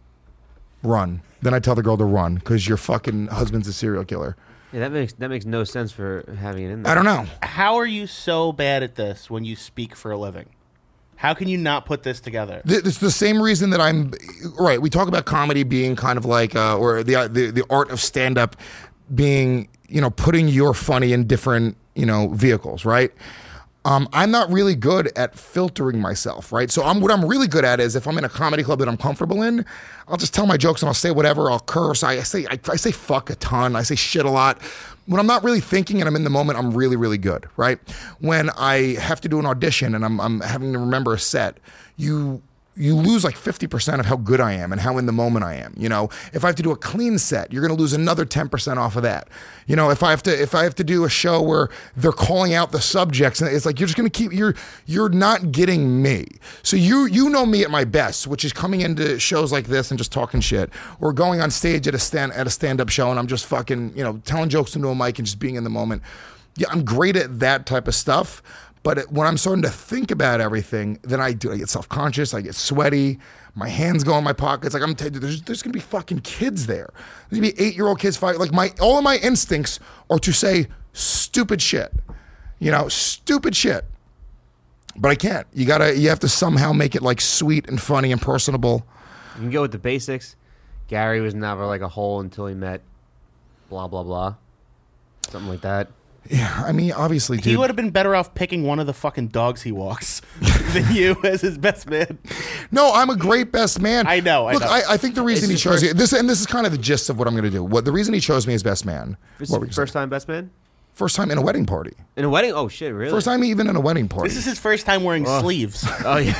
Speaker 3: Run. Then I tell the girl to run because your fucking husband's a serial killer.
Speaker 7: Yeah, that makes no sense for having it in there.
Speaker 3: I don't know.
Speaker 4: How are you so bad at this when you speak for a living? How can you not put this together?
Speaker 3: It's the same reason that I'm right. We talk about comedy being kind of like, or the art of stand up being, putting your funny in different, vehicles, right? I'm not really good at filtering myself, right? So what I'm really good at is if I'm in a comedy club that I'm comfortable in, I'll just tell my jokes and I'll say whatever. I'll curse. I say fuck a ton. I say shit a lot. When I'm not really thinking and I'm in the moment, I'm really, really good, right? When I have to do an audition and I'm having to remember a set, you lose like 50% of how good I am and how in the moment I am. If I have to do a clean set, you're going to lose another 10% off of that. If I have to do a show where they're calling out the subjects, and it's like you're just going to you're not getting me. So you know me at my best, which is coming into shows like this and just talking shit, or going on stage at a stand-up show and I'm just fucking telling jokes into a mic and just being in the moment. Yeah, I'm great at that type of stuff. But when I'm starting to think about everything, then I get self-conscious, I get sweaty, my hands go in my pockets. Like there's gonna be fucking kids there. There's gonna be 8-year-old kids fighting. Like all of my instincts are to say stupid shit, stupid shit. But I can't. You have to somehow make it like sweet and funny and personable.
Speaker 7: You can go with the basics. Gary was never like a hole until he met blah blah blah, something like that.
Speaker 3: Yeah, I mean, obviously, dude.
Speaker 4: He would have been better off picking one of the fucking dogs he walks than you as his best man.
Speaker 3: No, I'm a great best man.
Speaker 4: I know.
Speaker 3: Look, I think the reason he chose you, this is kind of the gist of what I'm going to do. The reason he chose me as best man.
Speaker 7: First time best man?
Speaker 3: First time in a wedding party.
Speaker 7: In a wedding? Oh, shit, really?
Speaker 3: First time even in a wedding party.
Speaker 4: This is his first time wearing sleeves.
Speaker 7: Oh, yeah.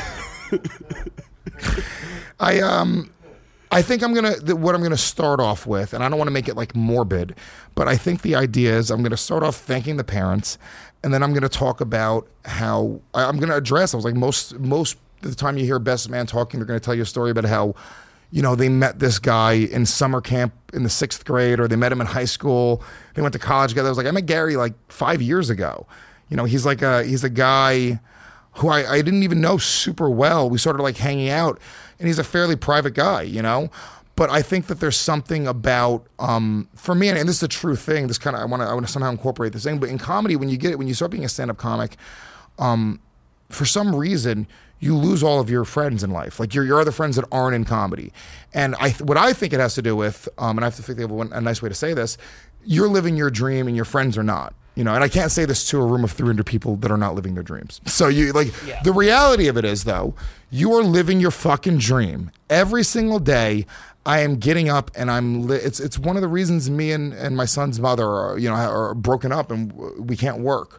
Speaker 3: I think what I'm gonna start off with, and I don't want to make it like morbid, but I think the idea is I'm gonna start off thanking the parents, and then I'm gonna talk about how I'm gonna address. I was like most of the time you hear best man talking, they're gonna tell you a story about how, they met this guy in summer camp in the 6th grade, or they met him in high school. They went to college together. I was like, I met Gary like 5 years ago. He's a guy who I didn't even know super well. We started like hanging out, and he's a fairly private guy, But I think that there's something about, for me, and this is a true thing. This kind of I want to somehow incorporate this thing. But in comedy, when you start being a stand-up comic, for some reason you lose all of your friends in life, like your other friends that aren't in comedy. And what I think it has to do with, and I have to think of a nice way to say this, you're living your dream and your friends are not. And I can't say this to a room of 300 people that are not living their dreams. So the reality of it is, though, you are living your fucking dream. Every single day, I am getting up and it's one of the reasons me and my son's mother are broken up and we can't work.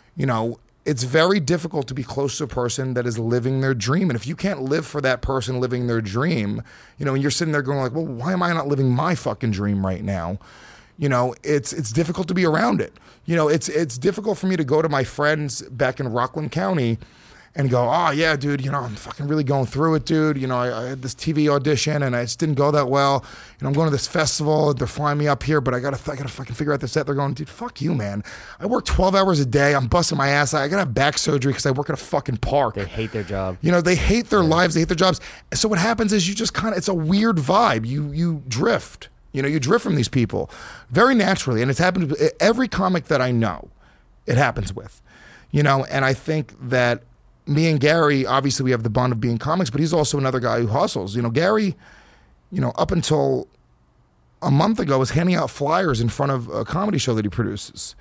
Speaker 3: It's very difficult to be close to a person that is living their dream. And if you can't live for that person living their dream, and you're sitting there going like, well, why am I not living my fucking dream right now? It's difficult to be around it. It's difficult for me to go to my friends back in Rockland County and go, oh yeah, dude, I'm fucking really going through it, dude. I had this TV audition and it just didn't go that well. I'm going to this festival. They're flying me up here, but I gotta fucking figure out the set. They're going, dude, fuck you, man. I work 12 hours a day. I'm busting my ass. I gotta have back surgery because I work at a fucking park.
Speaker 7: They hate their job.
Speaker 3: They hate their lives. They hate their jobs. So what happens is you just it's a weird vibe. You drift. You drift from these people very naturally. And it's happened to every comic that I know, it happens with, and I think that me and Gary, obviously we have the bond of being comics, but he's also another guy who hustles. Gary, up until a month ago was handing out flyers in front of a comedy show that he produces.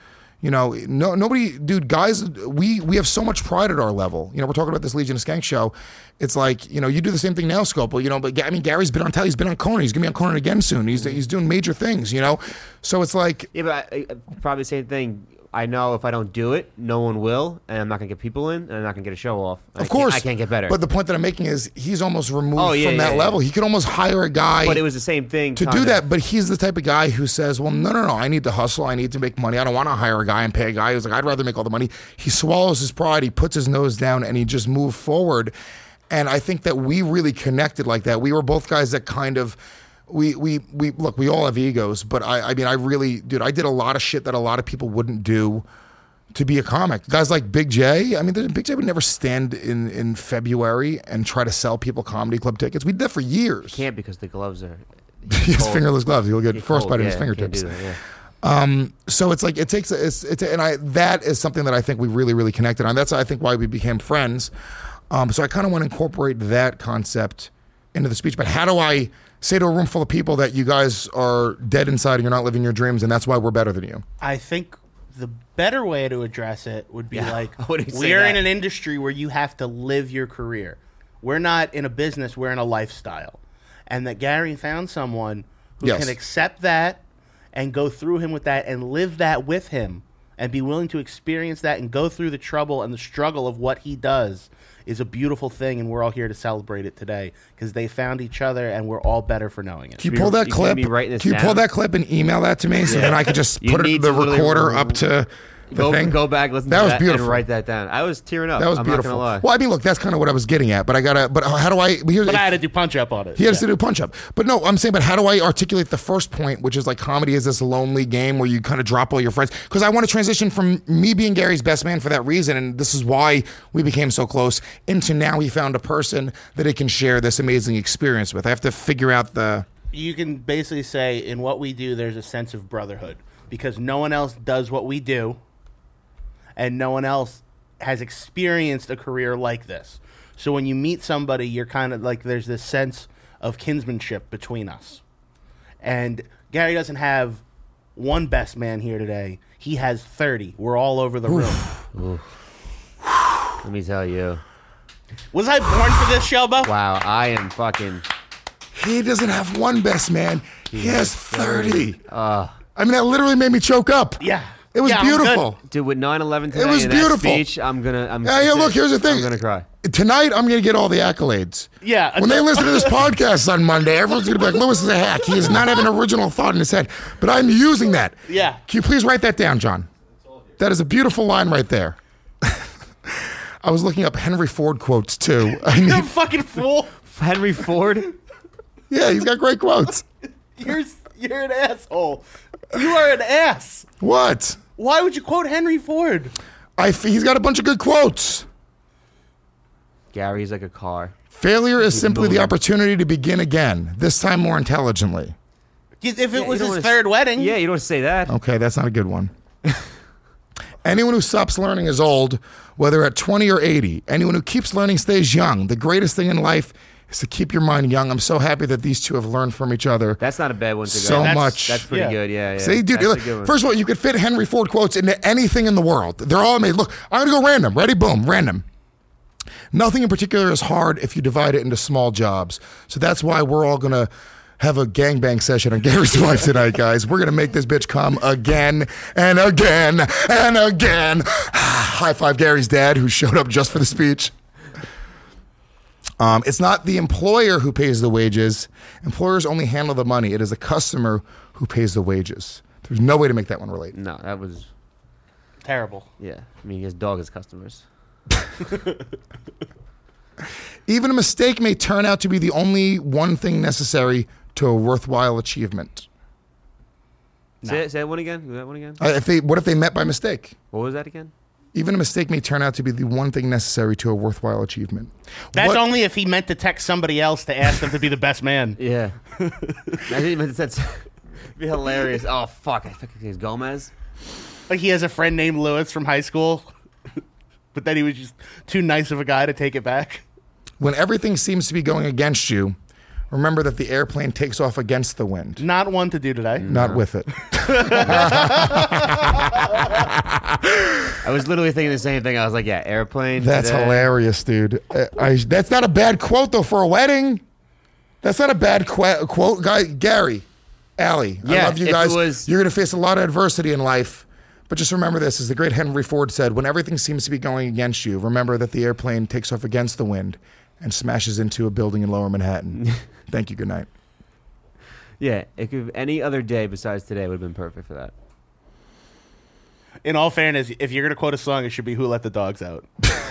Speaker 3: Nobody, dude, guys, we have so much pride at our level. We're talking about this Legion of Skank show. It's like, you do the same thing now, Scope, but Gary's been on telly, he's been on Conan, he's gonna be on Conan again soon. He's doing major things, So it's like,
Speaker 7: yeah, but I probably the same thing. I know if I don't do it, no one will, and I'm not going to get people in, and I'm not going to get a show off.
Speaker 3: Of course.
Speaker 7: I can't get better.
Speaker 3: But the point that I'm making is he's almost removed from that level. He could almost hire a guy.
Speaker 7: But it was the same thing.
Speaker 3: To do that, but he's the type of guy who says, well, no, I need to hustle. I need to make money. I don't want to hire a guy and pay a guy who's like, I'd rather make all the money. He swallows his pride. He puts his nose down, and he just moved forward. And I think that we really connected like that. We were both guys that kind of... We look, we all have egos, but I really, dude, I did a lot of shit that a lot of people wouldn't do to be a comic. Guys like Big J, Big J would never stand in February and try to sell people comedy club tickets. We did that for years.
Speaker 7: Can't because the gloves are...
Speaker 3: He has fingerless gloves. He'll get frostbite in his fingertips. So it's like that is something that I think we really, really connected on. That's I think why we became friends. So I kind of want to incorporate that concept into the speech. But how do I say to a room full of people that you guys are dead inside and you're not living your dreams, and that's why we're better than you?
Speaker 4: I think the better way to address it would be we're in an industry where you have to live your career. We're not in a business, we're in a lifestyle. And that Gary found someone who can accept that and go through him with that and live that with him and be willing to experience that and go through the trouble and the struggle of what he does is a beautiful thing, and we're all here to celebrate it today because they found each other and we're all better for knowing it.
Speaker 3: Can you pull that clip? Can you pull that clip and email that to me so then I could just put the recorder up to the thing?
Speaker 7: Go back, listen to that beautiful. And write that down. I was tearing up.
Speaker 3: That was beautiful.
Speaker 7: Not gonna lie.
Speaker 3: Well, look, that's kind of what I was getting at, but how do I...
Speaker 4: But I had to do punch-up on it.
Speaker 3: He has to do punch-up. But no, I'm saying, but how do I articulate the first point, which is like comedy is this lonely game where you kind of drop all your friends? Because I want to transition from me being Gary's best man for that reason, and this is why we became so close, into now he found a person that he can share this amazing experience with. I have to figure out the...
Speaker 4: You can basically say, in what we do, there's a sense of brotherhood, because no one else does what we do, and no one else has experienced a career like this. So when you meet somebody, you're kind of like, there's this sense of kinsmanship between us. And Gary doesn't have one best man here today. He has 30. We're all over the room.
Speaker 7: Let me tell you.
Speaker 4: Was I born for this, Shelba?
Speaker 7: Wow, I am fucking...
Speaker 3: He doesn't have one best man. He has 30. That literally made me choke up.
Speaker 4: Yeah.
Speaker 3: It was beautiful.
Speaker 7: Dude, with 9/11 today,
Speaker 3: it was beautiful.
Speaker 7: Speech,
Speaker 3: look, here's the thing.
Speaker 7: I'm going to cry.
Speaker 3: Tonight, I'm going to get all the accolades.
Speaker 4: Yeah.
Speaker 3: When they listen to this podcast on Monday, everyone's going to be like, Lewis is a hack. He does not have an original thought in his head. But I'm using that.
Speaker 4: Yeah.
Speaker 3: Can you please write that down, John? That is a beautiful line right there. I was looking up Henry Ford quotes, too.
Speaker 4: You're a fucking fool.
Speaker 7: Henry Ford?
Speaker 3: Yeah, he's got great quotes.
Speaker 4: You're an asshole. You are an ass.
Speaker 3: What?
Speaker 4: Why would you quote Henry Ford?
Speaker 3: He's got a bunch of good quotes.
Speaker 7: Gary's like a car.
Speaker 3: Failure is simply the opportunity to begin again, this time more intelligently.
Speaker 4: If it was his third wedding.
Speaker 7: Yeah, you don't say that.
Speaker 3: Okay, that's not a good one. Anyone who stops learning is old, whether at 20 or 80. Anyone who keeps learning stays young. The greatest thing in life is to keep your mind young. I'm so happy that these two have learned from each other.
Speaker 7: That's not a bad one to go.
Speaker 3: So much.
Speaker 7: That's pretty good. Yeah.
Speaker 3: See, dude,
Speaker 7: That's a good one.
Speaker 3: first of all, you could fit Henry Ford quotes into anything in the world. They're all made. Look, I'm going to go random. Ready? Boom. Random. Nothing in particular is hard if you divide it into small jobs. So that's why we're all going to have a gangbang session on Gary's wife tonight, guys. We're going to make this bitch come again and again and again. High five Gary's dad, who showed up just for the speech. It's not the employer who pays the wages. Employers only handle the money. It is the customer who pays the wages. There's no way to make that one relate.
Speaker 7: No, that was
Speaker 4: Terrible.
Speaker 7: yeah. I mean, he has dog as customers.
Speaker 3: Even a mistake may turn out to be the only one thing necessary to a worthwhile achievement.
Speaker 7: Say that one again. Do that one again.
Speaker 3: What if they met by mistake?
Speaker 7: What was that again?
Speaker 3: Even a mistake may turn out to be the one thing necessary to a worthwhile achievement.
Speaker 4: That's
Speaker 3: What-
Speaker 4: only if he meant to text somebody else to ask them to be the best man.
Speaker 7: Yeah. I didn't even that's be hilarious. Oh fuck! I think his Gomez.
Speaker 4: Like he has a friend named Lewis from high school, but then he was just too nice of a guy to take it back.
Speaker 3: When everything seems to be going against you, remember that the airplane takes off against the wind,
Speaker 4: Not one to do today.
Speaker 3: not with it.
Speaker 7: I was literally thinking the same thing. I was like, yeah, airplane.
Speaker 3: That's
Speaker 7: today.
Speaker 3: hilarious, dude. That's not a bad quote, though, for a wedding. That's not a bad quote. Guy, Gary, Allie, I
Speaker 7: Yeah,
Speaker 3: love you
Speaker 7: if it
Speaker 3: guys.
Speaker 7: was-
Speaker 3: You're going to face a lot of adversity in life. But just remember this, as the great Henry Ford said, when everything seems to be going against you, remember that the airplane takes off against the wind and smashes into a building in Lower Manhattan. Thank you. Good night.
Speaker 7: Yeah, it could any other day besides today would have been perfect for that.
Speaker 4: In all fairness, if you're gonna quote a song, it should be "Who Let the Dogs Out."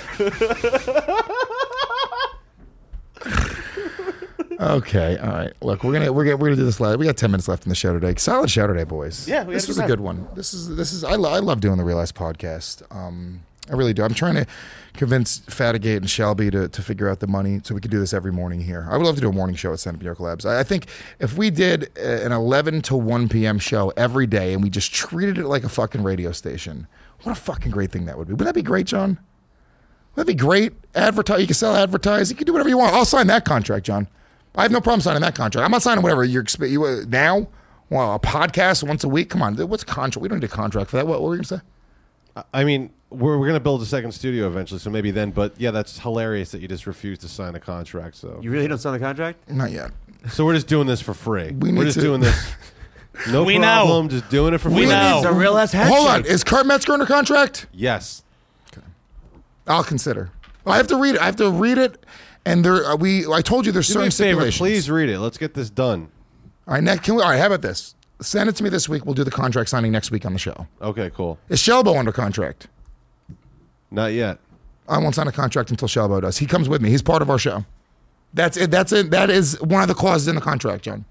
Speaker 3: Okay, all right. Look, we're gonna do this live. We got 10 minutes left in the show today. Solid show today, boys.
Speaker 4: Yeah, we had
Speaker 3: this
Speaker 4: a
Speaker 3: was
Speaker 4: good
Speaker 3: a
Speaker 4: time.
Speaker 3: good one. This is. I love doing the Real Ass podcast. I really do. I'm trying to convince Fatigate and Shelby to figure out the money so we could do this every morning here. I would love to do a morning show at Stand Up New York Labs. I think if we did an 11 to 1 p.m. show every day and we just treated it like a fucking radio station, what a fucking great thing that would be. Would that be great, John? Would that be great? Advertise. You can sell advertise. You can do whatever you want. I'll sign that contract, John. I have no problem signing that contract. I'm not signing whatever you now. Well, a podcast once a week. Come on, what's a contract? We don't need a contract for that. What were we gonna say?
Speaker 5: I mean, we're going to build a second studio eventually, so maybe then. But yeah, that's hilarious that you just refused to sign a contract. So
Speaker 7: You really don't sign the contract?
Speaker 3: Not yet.
Speaker 5: so we're just doing this for free.
Speaker 3: We
Speaker 5: We're
Speaker 3: need
Speaker 5: just
Speaker 3: to-
Speaker 5: doing this. No
Speaker 4: We know.
Speaker 5: problem. Just doing it for free.
Speaker 4: We know.
Speaker 7: It's a real ass handshake.
Speaker 3: Hold on. Is Kurt Metzger under contract?
Speaker 5: Yes.
Speaker 3: I'll consider. I have to read it. I have to read it. And I told you there's
Speaker 5: Do me
Speaker 3: certain
Speaker 5: a favor.
Speaker 3: stipulations.
Speaker 5: Please read it. Let's get this done.
Speaker 3: All right, next, all right, how about this? Send it to me this week. We'll do the contract signing next week on the show.
Speaker 5: Okay, cool.
Speaker 3: Is Shelbo under contract?
Speaker 5: Not yet.
Speaker 3: I won't sign a contract until Shelbo does. He comes with me. He's part of our show. That's it. That's it. That is one of the clauses in the contract, John.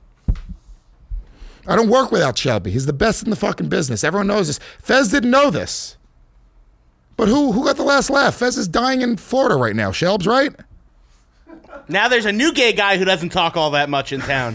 Speaker 3: I don't work without Shelby. He's the best in the fucking business. Everyone knows this. Fez didn't know this. But who got the last laugh? Fez is dying in Florida right now. Shelb's right?
Speaker 4: Now there's a new gay guy who doesn't talk all that much in town.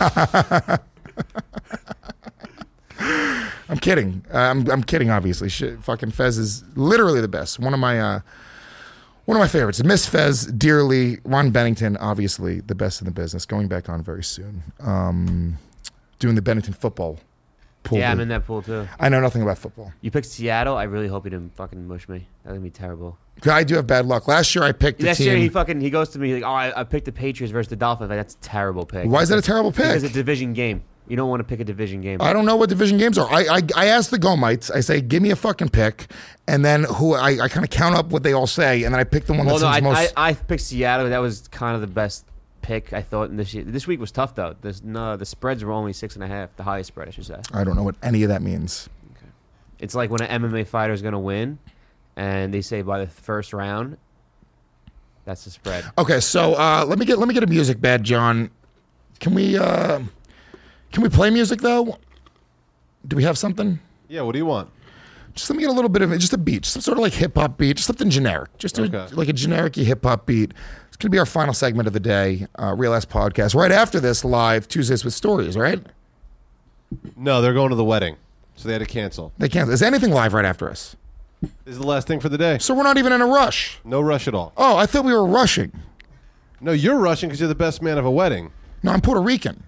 Speaker 3: I'm kidding. I'm kidding. Obviously, fucking Fez is literally the best. One of my favorites. Miss Fez dearly. Ron Bennington, obviously the best in the business. Going back on very soon. Doing the Bennington football pool.
Speaker 7: Yeah, I'm in that pool too.
Speaker 3: I know nothing about football.
Speaker 7: You picked Seattle. I really hope you didn't fucking mush me. That's gonna be terrible.
Speaker 3: I do have bad luck. Last year I picked the
Speaker 7: Last
Speaker 3: team.
Speaker 7: year he goes to me like, oh, I picked the Patriots versus the Dolphins. Like, that's a terrible pick.
Speaker 3: Why is that a terrible pick?
Speaker 7: Because it's a division game. You don't want to pick a division game.
Speaker 3: I don't know what division games are. I ask the Gomites. I say, give me a fucking pick, and then I kind of count up what they all say, and then I pick the one that
Speaker 7: Well, no,
Speaker 3: seems most.
Speaker 7: I picked Seattle. That was kind of the best pick I thought in this year. This week was tough though. The spreads were only 6.5. The highest spread, I should say.
Speaker 3: I don't know what any of that means.
Speaker 7: It's like when an MMA fighter is going to win, and they say by the first round. That's the spread.
Speaker 3: Okay, so let me get a music bed, John. Can we play music though? Do we have something?
Speaker 5: Yeah, what do you want?
Speaker 3: Just let me get a little bit of it, just a beat, some sort of like hip hop beat, just something generic, just like a generic hip hop beat. It's gonna be our final segment of the day, Real Ass Podcast. Right after this, live Tuesdays with Stories, right?
Speaker 5: No, they're going to the wedding. So they had to cancel.
Speaker 3: They canceled. Is anything live right after us?
Speaker 5: This is the last thing for the day.
Speaker 3: So we're not even in a rush.
Speaker 5: No rush at all.
Speaker 3: Oh, I thought we were rushing.
Speaker 5: No, you're rushing because you're the best man of a wedding.
Speaker 3: No, I'm Puerto Rican.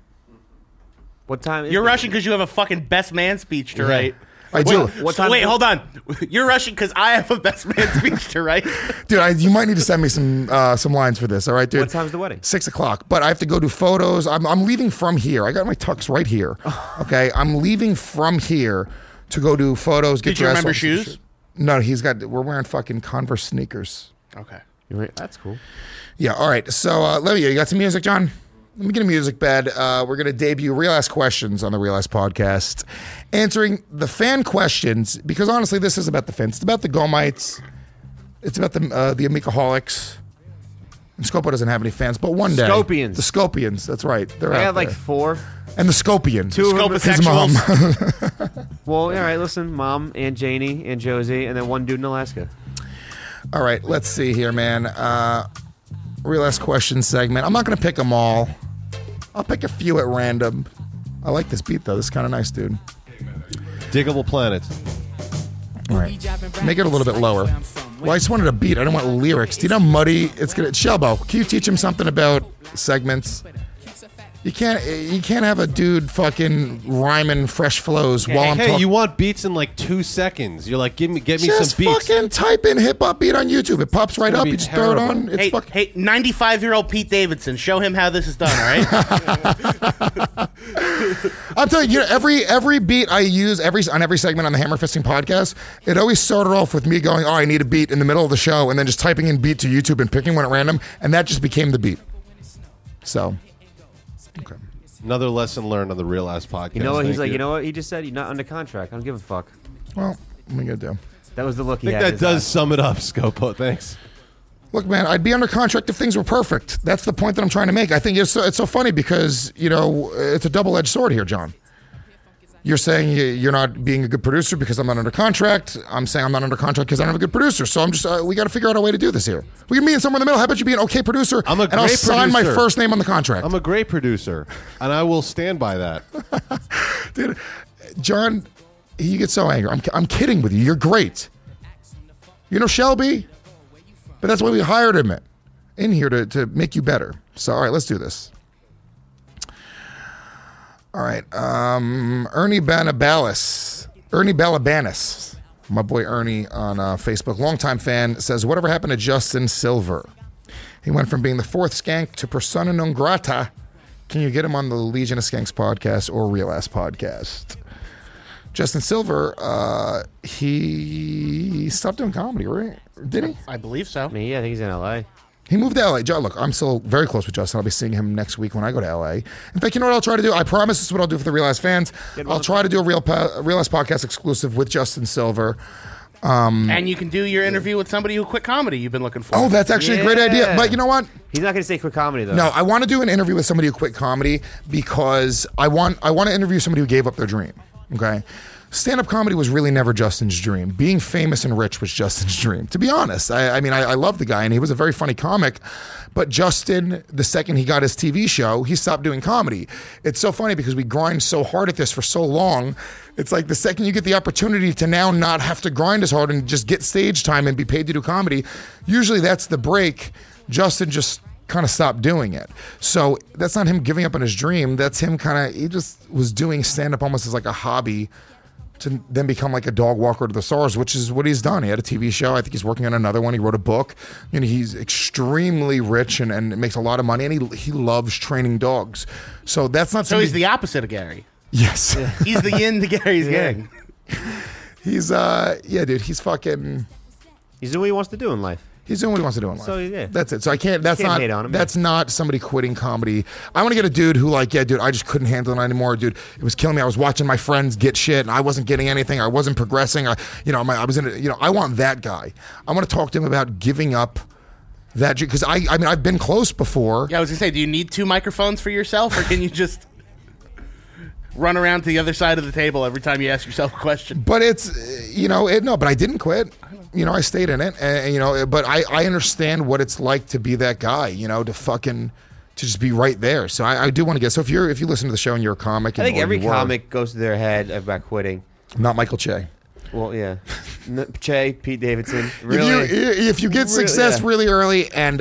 Speaker 7: What time?
Speaker 4: You're rushing because you have a fucking best man speech to write.
Speaker 3: I do.
Speaker 7: What time?
Speaker 4: Wait, hold on. You're rushing because I have a best man speech to write.
Speaker 3: Dude, you might need to send me some lines for this. All right, dude.
Speaker 7: What time's the wedding?
Speaker 3: 6 o'clock. But I have to go do photos. I'm leaving from here. I got my tux right here. Okay, I'm leaving from here to go do photos. Get
Speaker 4: Did you
Speaker 3: dressed,
Speaker 4: remember
Speaker 3: all this
Speaker 4: shoes?
Speaker 3: shit. No, we're wearing fucking Converse sneakers.
Speaker 4: Okay.
Speaker 7: That's cool.
Speaker 3: Yeah. All right. So you got some music, John? Let me get a music bed. We're going to debut Real Ass Questions on the Real Ass Podcast, answering the fan questions, because honestly, this is about the fans. It's about the Gomites. It's about the Amicaholics. And Scopo doesn't have any fans, but one day.
Speaker 7: Scopians.
Speaker 3: The Scopians, that's right. They're
Speaker 7: I
Speaker 3: out
Speaker 7: have like
Speaker 3: there.
Speaker 7: 4.
Speaker 3: And the Scopian.
Speaker 7: Two of them-
Speaker 3: His mom.
Speaker 7: Well, all right. Listen, Mom and Janie and Josie, and then one dude in Alaska.
Speaker 3: All right, let's see here, man. Real Ass Questions segment. I'm not going to pick them all. I'll pick a few at random. I like this beat, though. This is kind of nice, dude.
Speaker 5: Diggable planets.
Speaker 3: All right. Make it a little bit lower. Well, I just wanted a beat. I don't want lyrics. Do you know how muddy it's gonna? Shelbo, can you teach him something about segments? You can't have a dude fucking rhyming fresh flows while I'm
Speaker 5: Hey,
Speaker 3: talking.
Speaker 5: you want beats in like 2 seconds? You're like, get me
Speaker 3: just
Speaker 5: some beats.
Speaker 3: fucking type in hip hop beat on YouTube. It pops right
Speaker 5: gonna
Speaker 3: up.
Speaker 5: be
Speaker 3: You just throw it
Speaker 5: terrible.
Speaker 3: on. It's
Speaker 4: Hey,
Speaker 3: fucking.
Speaker 4: hey, 95-year-old Pete Davidson, show him how this is done, all right?
Speaker 3: I'm telling you, every beat I use on every segment on the Hammer Fisting podcast, it always started off with me going, "Oh, I need a beat" in the middle of the show, and then just typing in beat to YouTube and picking one at random, and that just became the beat. So, okay.
Speaker 5: Another lesson learned on the Real Ass Podcast.
Speaker 7: You know what? He's
Speaker 5: Thank
Speaker 7: like, you know what? He just said, you're not under contract. I don't give a fuck.
Speaker 3: Well, what are we gonna do?
Speaker 7: That was the look he
Speaker 5: I think
Speaker 7: had. in
Speaker 5: that
Speaker 7: his
Speaker 5: does
Speaker 7: eye.
Speaker 5: sum it up, Scopo. Thanks.
Speaker 3: Look, man, I'd be under contract if things were perfect. That's the point that I'm trying to make. I think it's so funny because, it's a double-edged sword here, John. You're saying you're not being a good producer because I'm not under contract. I'm saying I'm not under contract because I don't have a good producer. So I'm just, we got to figure out a way to do this here. We can be in somewhere in the middle. How about you be an okay producer?
Speaker 5: I'm a
Speaker 3: and I'll
Speaker 5: great
Speaker 3: sign my
Speaker 5: producer.
Speaker 3: first name on the contract.
Speaker 5: I'm a great producer, and I will stand by that.
Speaker 3: Dude, John, you get so angry. I'm kidding with you. You're great. You know Shelby? But that's why we hired him in here to make you better. So, all right, let's do this. All right. Ernie Balabanis, my boy Ernie on Facebook, longtime fan, says, whatever happened to Justin Silver? He went from being the fourth skank to persona non grata. Can you get him on the Legion of Skanks podcast or Real Ass podcast? Justin Silver, he stopped doing comedy, right? Did he?
Speaker 4: I believe so.
Speaker 7: I mean, yeah, I think he's in L.A.
Speaker 3: He moved to LA. John, look, I'm still very close with Justin. I'll be seeing him next week when I go to LA. In fact, you know what I'll try to do? I promise this is what I'll do for the Real Ass fans. I'll try to do a Real Ass podcast exclusive with Justin Silver.
Speaker 4: And you can do your interview with somebody who quit comedy you've been looking for.
Speaker 3: Oh, that's actually a great idea.
Speaker 7: Yeah.
Speaker 3: But you know what?
Speaker 7: He's not going to say quick comedy, though.
Speaker 3: No, I want to do an interview with somebody who quit comedy because I want to interview somebody who gave up their dream. Okay? Stand-up comedy was really never Justin's dream. Being famous and rich was Justin's dream. To be honest, I mean, I love the guy, and he was a very funny comic. But Justin, the second he got his TV show, he stopped doing comedy. It's so funny because we grind so hard at this for so long. It's like the second you get the opportunity to now not have to grind as hard and just get stage time and be paid to do comedy, usually that's the break. Justin just kind of stopped doing it. So that's not him giving up on his dream. That's him he just was doing stand-up almost as like a hobby to then become like a dog walker to the stars, which is what he's done. He had a TV show. I think he's working on another one. He wrote a book. He's extremely rich and makes a lot of money, and he loves training dogs. So that's not
Speaker 4: So he's the opposite of Gary.
Speaker 3: Yes.
Speaker 4: He's the yin to Gary's gang.
Speaker 3: He's dude, he's fucking
Speaker 7: He's doing what he wants to do in life.
Speaker 3: he's doing what he wants to do in life.
Speaker 7: So, yeah.
Speaker 3: That's it. So I can't
Speaker 7: Can't hate on him,
Speaker 3: that's not somebody quitting comedy. I want to get a dude who dude, I just couldn't handle it anymore, dude. It was killing me. I was watching my friends get shit and I wasn't getting anything. I wasn't progressing. I was in it, I want that guy. I want to talk to him about giving up that, because I mean, I've been close before.
Speaker 4: Yeah, I was going to say, do you need 2 microphones for yourself, or can you just run around to the other side of the table every time you ask yourself a question?
Speaker 3: But it's, but I didn't quit. I stayed in it, and but I understand what it's like to be that guy, to just be right there. So I do want to get, so if you listen to the show and you're a comic,
Speaker 7: I think every
Speaker 3: you were-
Speaker 7: comic goes to their head about quitting.
Speaker 3: Not Michael Che.
Speaker 7: Well, yeah. Che, Pete Davidson. Really?
Speaker 3: If you get success really early, and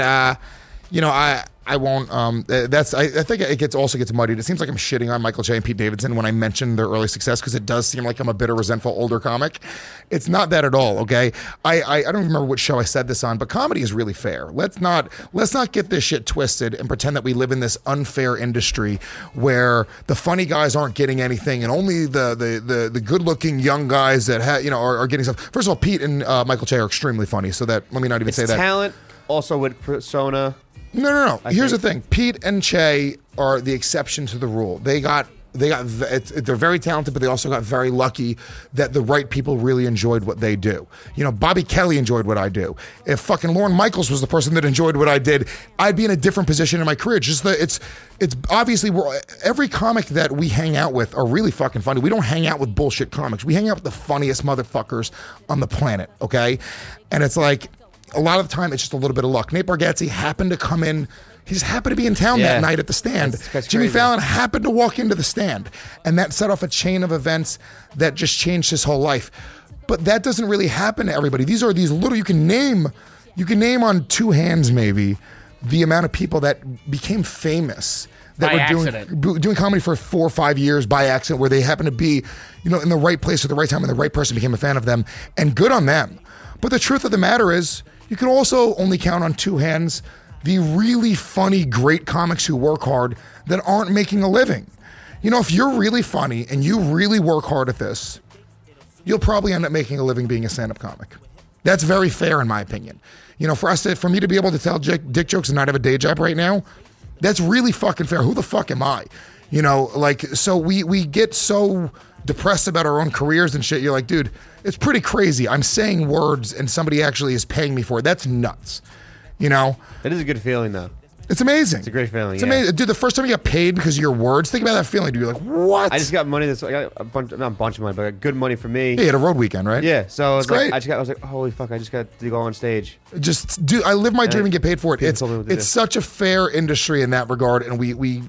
Speaker 3: I won't. I think it also gets muddied. It seems like I'm shitting on Michael Che and Pete Davidson when I mention their early success, because it does seem like I'm a bitter, resentful older comic. It's not that at all. Okay, I don't remember which show I said this on, but comedy is really fair. Let's not get this shit twisted and pretend that we live in this unfair industry where the funny guys aren't getting anything and only the good looking young guys that are getting stuff. First of all, Pete and Michael Che are extremely funny. So that let me not even say that.
Speaker 7: Talent also with persona.
Speaker 3: No. Here's the thing. Pete and Che are the exception to the rule. They're very talented, but they also got very lucky that the right people really enjoyed what they do. Bobby Kelly enjoyed what I do. If fucking Lorne Michaels was the person that enjoyed what I did, I'd be in a different position in my career. It's obviously every comic that we hang out with are really fucking funny. We don't hang out with bullshit comics. We hang out with the funniest motherfuckers on the planet, okay? And it's like, a lot of the time, it's just a little bit of luck. Nate Bargatze happened to come in. He just happened to be in town that night at the stand.
Speaker 7: That's
Speaker 3: Jimmy
Speaker 7: crazy.
Speaker 3: Fallon happened to walk into the stand. And that set off a chain of events that just changed his whole life. But that doesn't really happen to everybody. These are these little, you can name on two hands maybe the amount of people that became famous. That were doing comedy for 4 or 5 years by accident, where they happened to be, in the right place at the right time, and the right person became a fan of them. And good on them. But the truth of the matter is, you can also only count on two hands the really funny, great comics who work hard that aren't making a living. If you're really funny and you really work hard at this, you'll probably end up making a living being a stand-up comic. That's very fair in my opinion. For me to be able to tell dick jokes and not have a day job right now, that's really fucking fair. Who the fuck am I? So we get so depressed about our own careers and shit. You're like, dude, it's pretty crazy. I'm saying words and somebody actually is paying me for it. That's nuts.
Speaker 7: It is a good feeling, though.
Speaker 3: It's amazing.
Speaker 7: It's a great feeling.
Speaker 3: It's amazing. Dude, the first time you got paid because of your words, think about that feeling, dude. You're like, what?
Speaker 7: I just got money. I got not a bunch of money, but good money for me.
Speaker 3: Yeah, you had a road weekend, right?
Speaker 7: Yeah. So
Speaker 3: it's great.
Speaker 7: I was like, holy fuck, I just got to go on stage.
Speaker 3: I live my dream and get paid for it. It's such a fair industry in that regard, and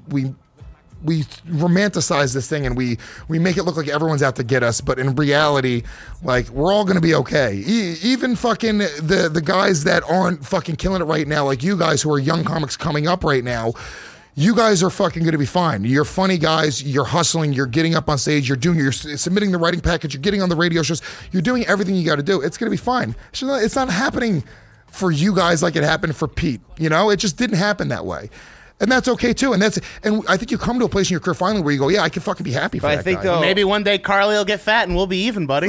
Speaker 3: we romanticize this thing and we make it look like everyone's out to get us, but in reality, like, we're all gonna be okay. Even fucking the guys that aren't fucking killing it right now, like you guys who are young comics coming up right now, you guys are fucking gonna be fine. You're funny guys, you're hustling, you're getting up on stage, you're submitting the writing package, you're getting on the radio shows, you're doing everything you gotta do. It's gonna be fine. It's not happening for you guys like it happened for Pete. It just didn't happen that way. And that's okay too. And I think you come to a place in your career finally where you go, yeah, I can fucking be happy for that guy.
Speaker 7: Though,
Speaker 4: maybe one day Carly will get fat and we'll be even, buddy.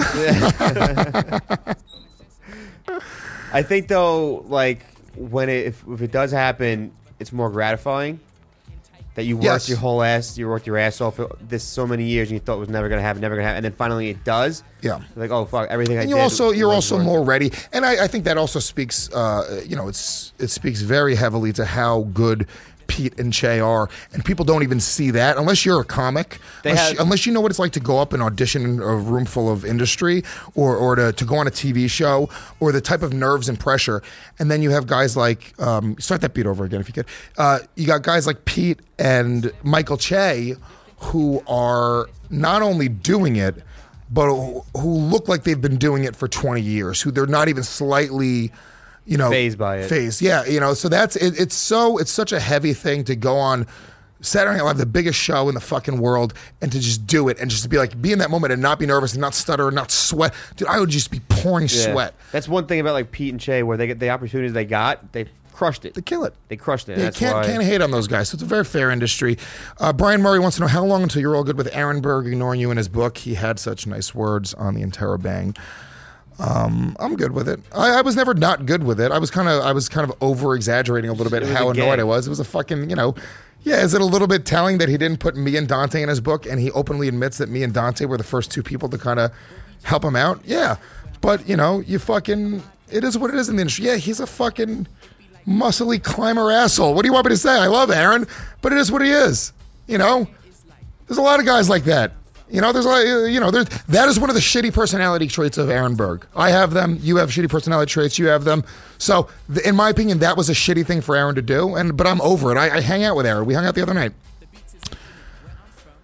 Speaker 7: I think though, like, if it does happen, it's more gratifying that you worked you worked your ass off this so many years and you thought it was never gonna happen, and then finally it does.
Speaker 3: Yeah.
Speaker 7: Like, oh fuck, everything
Speaker 3: and
Speaker 7: I did.
Speaker 3: You're also more ready, and I think that also speaks. It speaks very heavily to how good Pete and Che are, and people don't even see that unless you're a comic, unless you know what it's like to go up and audition in a room full of industry, or to go on a TV show, or the type of nerves and pressure. And then you have guys like start that beat over again if you could. You got guys like Pete and Michael Che who are not only doing it, but who look like they've been doing it for 20 years, who they're not even slightly
Speaker 7: phased by it.
Speaker 3: So that's it. It's such a heavy thing to go on Saturday Night Live, the biggest show in the fucking world, and to just do it and just to be in that moment and not be nervous and not stutter and not sweat. Dude, I would just be pouring sweat.
Speaker 7: That's one thing about like Pete and Che, where they get the opportunities they got, they crushed it.
Speaker 3: They kill it.
Speaker 7: They crushed it.
Speaker 3: Yeah, can't hate on those guys. So it's a very fair industry. Brian Murray wants to know, how long until you're all good with Aaron Berg ignoring you in his book? He had such nice words on the Interrobang. I'm good with it. I was never not good with it. I was kind of over exaggerating a little bit how annoyed I was. It was a fucking, is it a little bit telling that he didn't put me and Dante in his book, and he openly admits that me and Dante were the first two people to kind of help him out? Yeah. But, you fucking, it is what it is in the industry. Yeah, he's a fucking muscly climber asshole. What do you want me to say? I love Aaron, but it is what he is. There's a lot of guys like that. That is one of the shitty personality traits of Aaron Berg. I have them. You have shitty personality traits. You have them. So, in my opinion, that was a shitty thing for Aaron to do. But I'm over it. I hang out with Aaron. We hung out the other night.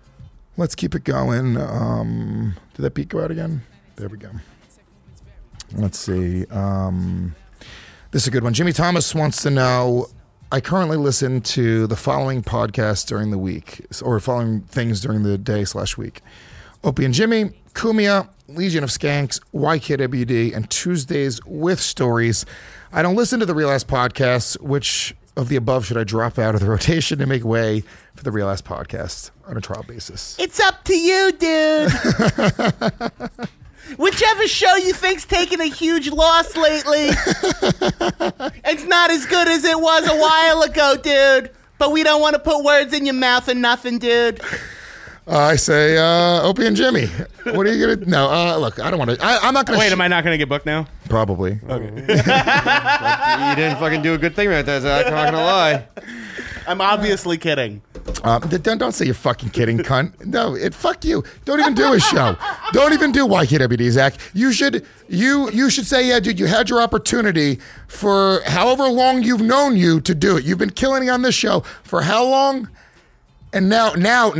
Speaker 3: Let's keep it going. Did that beat go out again? There we go. Let's see. This is a good one. Jimmy Thomas wants to know, I currently listen to the following podcasts during the week, or following things during the day/week. Opie and Jimmy, Kumia, Legion of Skanks, YKWd, and Tuesdays with Stories. I don't listen to the Real Ass Podcasts. Which of the above should I drop out of the rotation to make way for the Real Ass Podcast on a trial basis?
Speaker 4: It's up to you, dude. Whichever show you think's taking a huge loss lately. It's not as good as it was a while ago, dude. But we don't want to put words in your mouth or nothing, dude.
Speaker 3: I say Opie and Jimmy. What are you going to... No, look, I don't want to... I'm not going to...
Speaker 4: Wait, am I not going to get booked now?
Speaker 3: Probably.
Speaker 7: You didn't fucking do a good thing right there, Zach. I'm not gonna lie.
Speaker 4: I'm obviously kidding.
Speaker 3: Don't say you're fucking kidding, cunt. No, fuck you. Don't even do a show. Don't even do YKWd, Zach. You should say, yeah, dude, you had your opportunity for however long you've known you to do it. You've been killing it on this show for how long? And now,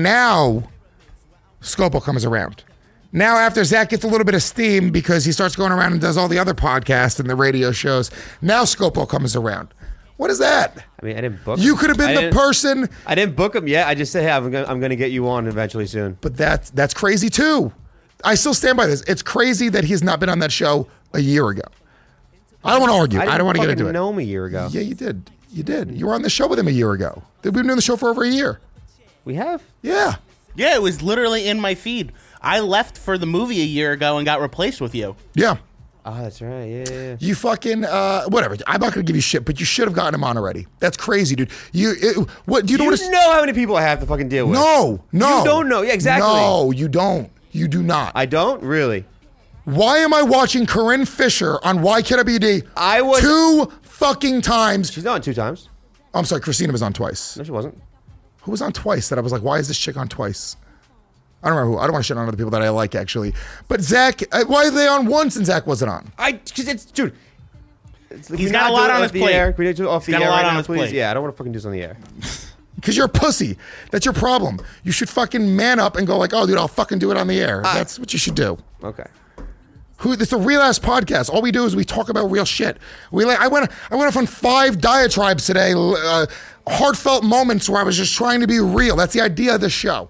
Speaker 3: Scopo comes around. Now, after Zach gets a little bit of steam because he starts going around and does all the other podcasts and the radio shows, now Scopo comes around. What is that?
Speaker 7: I mean, I didn't book
Speaker 3: You
Speaker 7: him.
Speaker 3: could have been the person.
Speaker 7: I didn't book him yet. I just said, hey, I'm gonna get you on eventually soon.
Speaker 3: But that's crazy too. I still stand by this. It's crazy that he's not been on that show a year ago. I don't want to argue. I don't want to get into it.
Speaker 7: I didn't know him a year ago.
Speaker 3: Yeah, you did. You did. You were on the show with him a year ago. We've been doing the show for over a year.
Speaker 7: We have?
Speaker 3: Yeah.
Speaker 4: Yeah, it was literally in my feed. I left for the movie a year ago and got replaced with you.
Speaker 3: Yeah.
Speaker 7: Oh, that's right. Yeah.
Speaker 3: You fucking whatever. I'm not gonna give you shit, but you should have gotten him on already. That's crazy, dude. What do you know?
Speaker 7: You know how many people I have to fucking deal with?
Speaker 3: No.
Speaker 7: You don't know. Yeah, exactly.
Speaker 3: No, you don't. You do not.
Speaker 7: I don't really.
Speaker 3: Why am I watching Corinne Fisher on YKWd?
Speaker 7: I was
Speaker 3: 2 fucking times.
Speaker 7: She's not on 2 times.
Speaker 3: I'm sorry, Christina was on twice.
Speaker 7: No, she wasn't.
Speaker 3: Who was on twice that I was like, why is this chick on twice? I don't remember who. I don't want to shit on other people that I like, actually. But Zach, why are they on once and Zach wasn't on?
Speaker 7: Because it's, dude.
Speaker 4: He's got a lot on his plate.
Speaker 7: Can we do it off the
Speaker 4: got
Speaker 7: air
Speaker 4: a lot
Speaker 7: right
Speaker 4: on
Speaker 7: now,
Speaker 4: his
Speaker 7: please?
Speaker 4: plate.
Speaker 7: Yeah, I don't want to fucking do this on the air.
Speaker 3: Because you're a pussy. That's your problem. You should fucking man up and go like, oh, dude, I'll fucking do it on the air. That's what you should do.
Speaker 7: Okay.
Speaker 3: It's a real ass podcast. All we do is we talk about real shit. I went off on 5 diatribes today, heartfelt moments where I was just trying to be real. That's the idea of the show.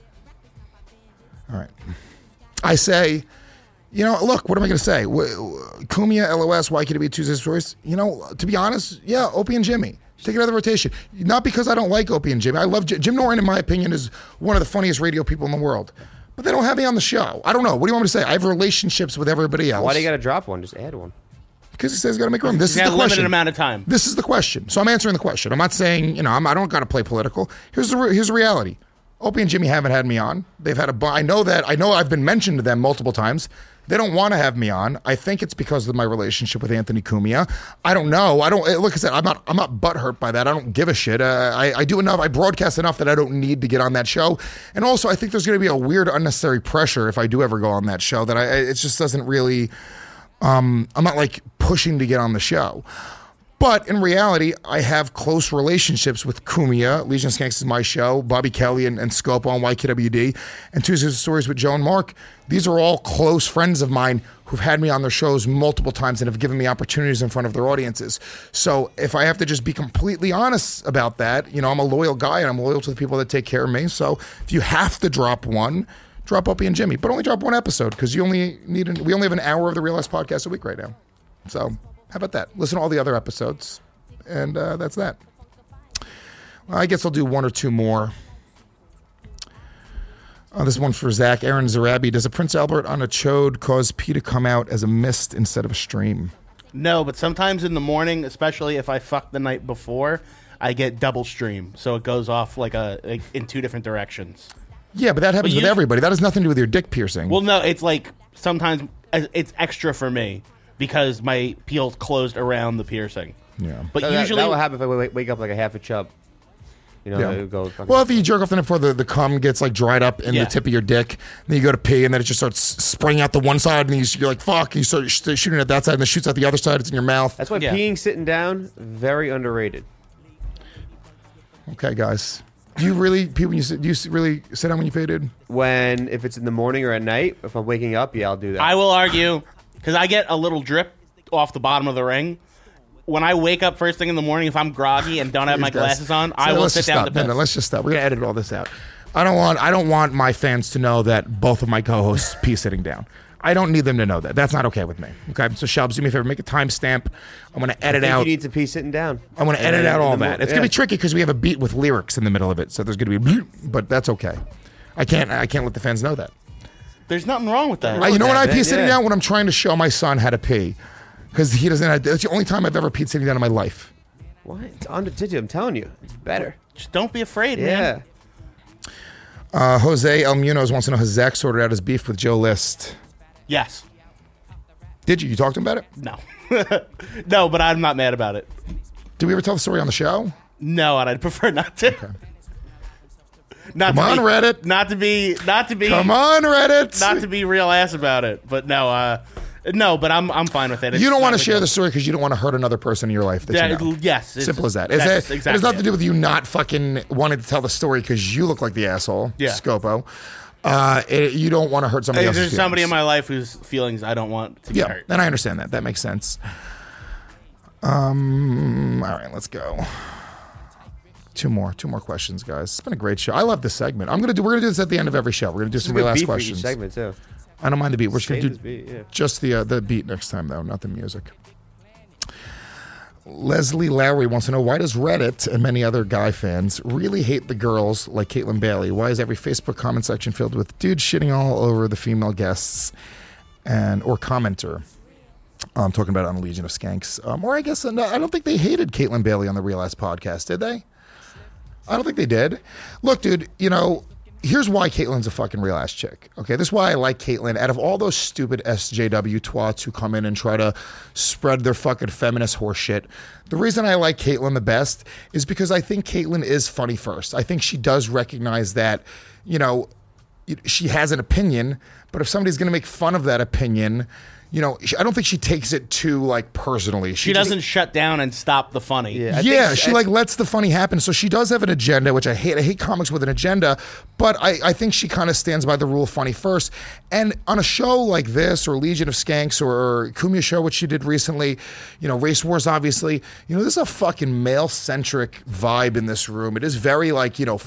Speaker 3: All right. I say, look, what am I going to say? Kumia, LOS, YKWd, Tuesdays Stories. To be honest, yeah, Opie and Jimmy. Take it out of the rotation. Not because I don't like Opie and Jimmy. I love Jim Norton, in my opinion, is one of the funniest radio people in the world. But they don't have me on the show. I don't know. What do you want me to say? I have relationships with everybody else.
Speaker 7: Why do you got to drop one? Just add one.
Speaker 3: Because he says he's got to make room. This is
Speaker 4: You
Speaker 3: the
Speaker 4: got a
Speaker 3: question.
Speaker 4: limited amount of time.
Speaker 3: This is the question. So I'm answering the question. I'm not saying, I don't got to play political. Here's the reality. Opie and Jimmy haven't had me on. They've had I know I've been mentioned to them multiple times. They don't want to have me on. I think it's because of my relationship with Anthony Cumia. I don't know. Like I said, I'm not butthurt by that. I don't give a shit. I do enough. I broadcast enough that I don't need to get on that show. And also, I think there's going to be a weird, unnecessary pressure if I do ever go on that show that it just doesn't really. I'm not like pushing to get on the show. But in reality, I have close relationships with Kumia. Legion of Skanks is my show. Bobby Kelly and Scopo on YKWd. And Tuesdays with Stories with Joe and Mark. These are all close friends of mine who've had me on their shows multiple times and have given me opportunities in front of their audiences. So if I have to just be completely honest about that, I'm a loyal guy and I'm loyal to the people that take care of me. So if you have to drop one, drop Opie and Jimmy. But only drop one episode because we only have an hour of the Real Ass Podcast a week right now. So how about that? Listen to all the other episodes, and that's that. Well, I guess I'll do 1 or 2 more. This one for Zach. Aaron Zarabi. Does a Prince Albert on a chode cause pee to come out as a mist instead of a stream?
Speaker 4: No, but sometimes in the morning, especially if I fuck the night before, I get double stream. So it goes off like in 2 different directions.
Speaker 3: Yeah, but that happens with everybody. That has nothing to do with your dick piercing.
Speaker 4: Well, no, it's like sometimes it's extra for me because my peel's closed around the piercing.
Speaker 3: Yeah.
Speaker 4: But
Speaker 7: That
Speaker 4: usually...
Speaker 7: will happen if I wake up like a half a chub.
Speaker 3: Yeah.
Speaker 7: It would go fucking...
Speaker 3: Well, if you jerk off the night before the cum gets like dried up in the tip of your dick, then you go to pee, and then it just starts spraying out the one side, and you're like, fuck, and you start shooting at that side, and it shoots out the other side, it's in your mouth.
Speaker 7: That's why peeing sitting down, very underrated.
Speaker 3: Okay, guys. Do you really really sit down when you pee, dude?
Speaker 7: If it's in the morning or at night, if I'm waking up, yeah, I'll do that.
Speaker 4: I will argue, because I get a little drip off the bottom of the ring. When I wake up first thing in the morning, if I'm groggy and don't have my glasses on, I will sit down to piss.
Speaker 3: No, let's just stop. We're gonna edit all this out. I don't want my fans to know that both of my co-hosts pee sitting down. I don't need them to know that. That's not okay with me. Okay, so Shelbs, do me a favor, make a timestamp. I'm going to edit out.
Speaker 7: You need to pee sitting down.
Speaker 3: I'm going to edit out all that. It's going to be tricky because we have a beat with lyrics in the middle of it, so there's going to be, but that's okay. I can't let the fans know that.
Speaker 4: There's nothing wrong with that.
Speaker 3: You know when I pee sitting down? When I'm trying to show my son how to pee, because he doesn't. That's the only time I've ever peed sitting down in my life.
Speaker 7: What? It's under tissue. I'm telling you, it's better.
Speaker 4: Just don't be afraid, man.
Speaker 3: Jose El Munoz wants to know, has Zach sorted out his beef with Joe List?
Speaker 4: Yes.
Speaker 3: Did you? You talked to him about it?
Speaker 4: No. No, but I'm not mad about it.
Speaker 3: Did we ever tell the story on the show?
Speaker 4: No, and I'd prefer not to. Okay.
Speaker 3: Come on, Reddit.
Speaker 4: Not to be.
Speaker 3: Come on, Reddit.
Speaker 4: Not to be real ass about it, but no. No, but I'm fine with it.
Speaker 3: You don't want to share the story because you don't want to hurt another person in your life. That you know.
Speaker 4: Yes.
Speaker 3: Simple as that.
Speaker 4: Exactly
Speaker 3: it has nothing to do with you not fucking wanting to tell the story because you look like the asshole. Yeah. Scopo. You don't want to hurt somebody else's feelings.
Speaker 4: There's somebody in my life whose feelings I don't want to get hurt.
Speaker 3: And I understand that. That makes sense. All right, let's go. Two more questions, guys. It's been a great show. I love this segment. We're gonna do this at the end of every show. We're gonna do some real ass questions.
Speaker 7: For each segment too.
Speaker 3: I don't mind the beat. We're just gonna do just the beat next time though, not the music. Leslie Lowry wants to know, why does Reddit and many other guy fans really hate the girls like Caitlin Bailey? Why is every Facebook comment section filled with dudes shitting all over the female guests or commenter? I'm talking about it on Legion of Skanks. Or I guess, no, I don't think they hated Caitlin Bailey on the Real Ass podcast, did they? I don't think they did. Look, dude, here's why Caitlin's a fucking real ass chick. Okay, this is why I like Caitlin. Out of all those stupid SJW twats who come in and try to spread their fucking feminist horseshit, the reason I like Caitlin the best is because I think Caitlin is funny first. I think she does recognize that, she has an opinion, but if somebody's going to make fun of that opinion, I don't think she takes it too personally.
Speaker 4: She doesn't shut down and stop the funny.
Speaker 3: Yeah, she lets the funny happen. So she does have an agenda, which I hate. I hate comics with an agenda, but I think she kind of stands by the rule of funny first. And on a show like this, or Legion of Skanks, or Kumia show, which she did recently, Race Wars, obviously, this is a fucking male-centric vibe in this room. It is very and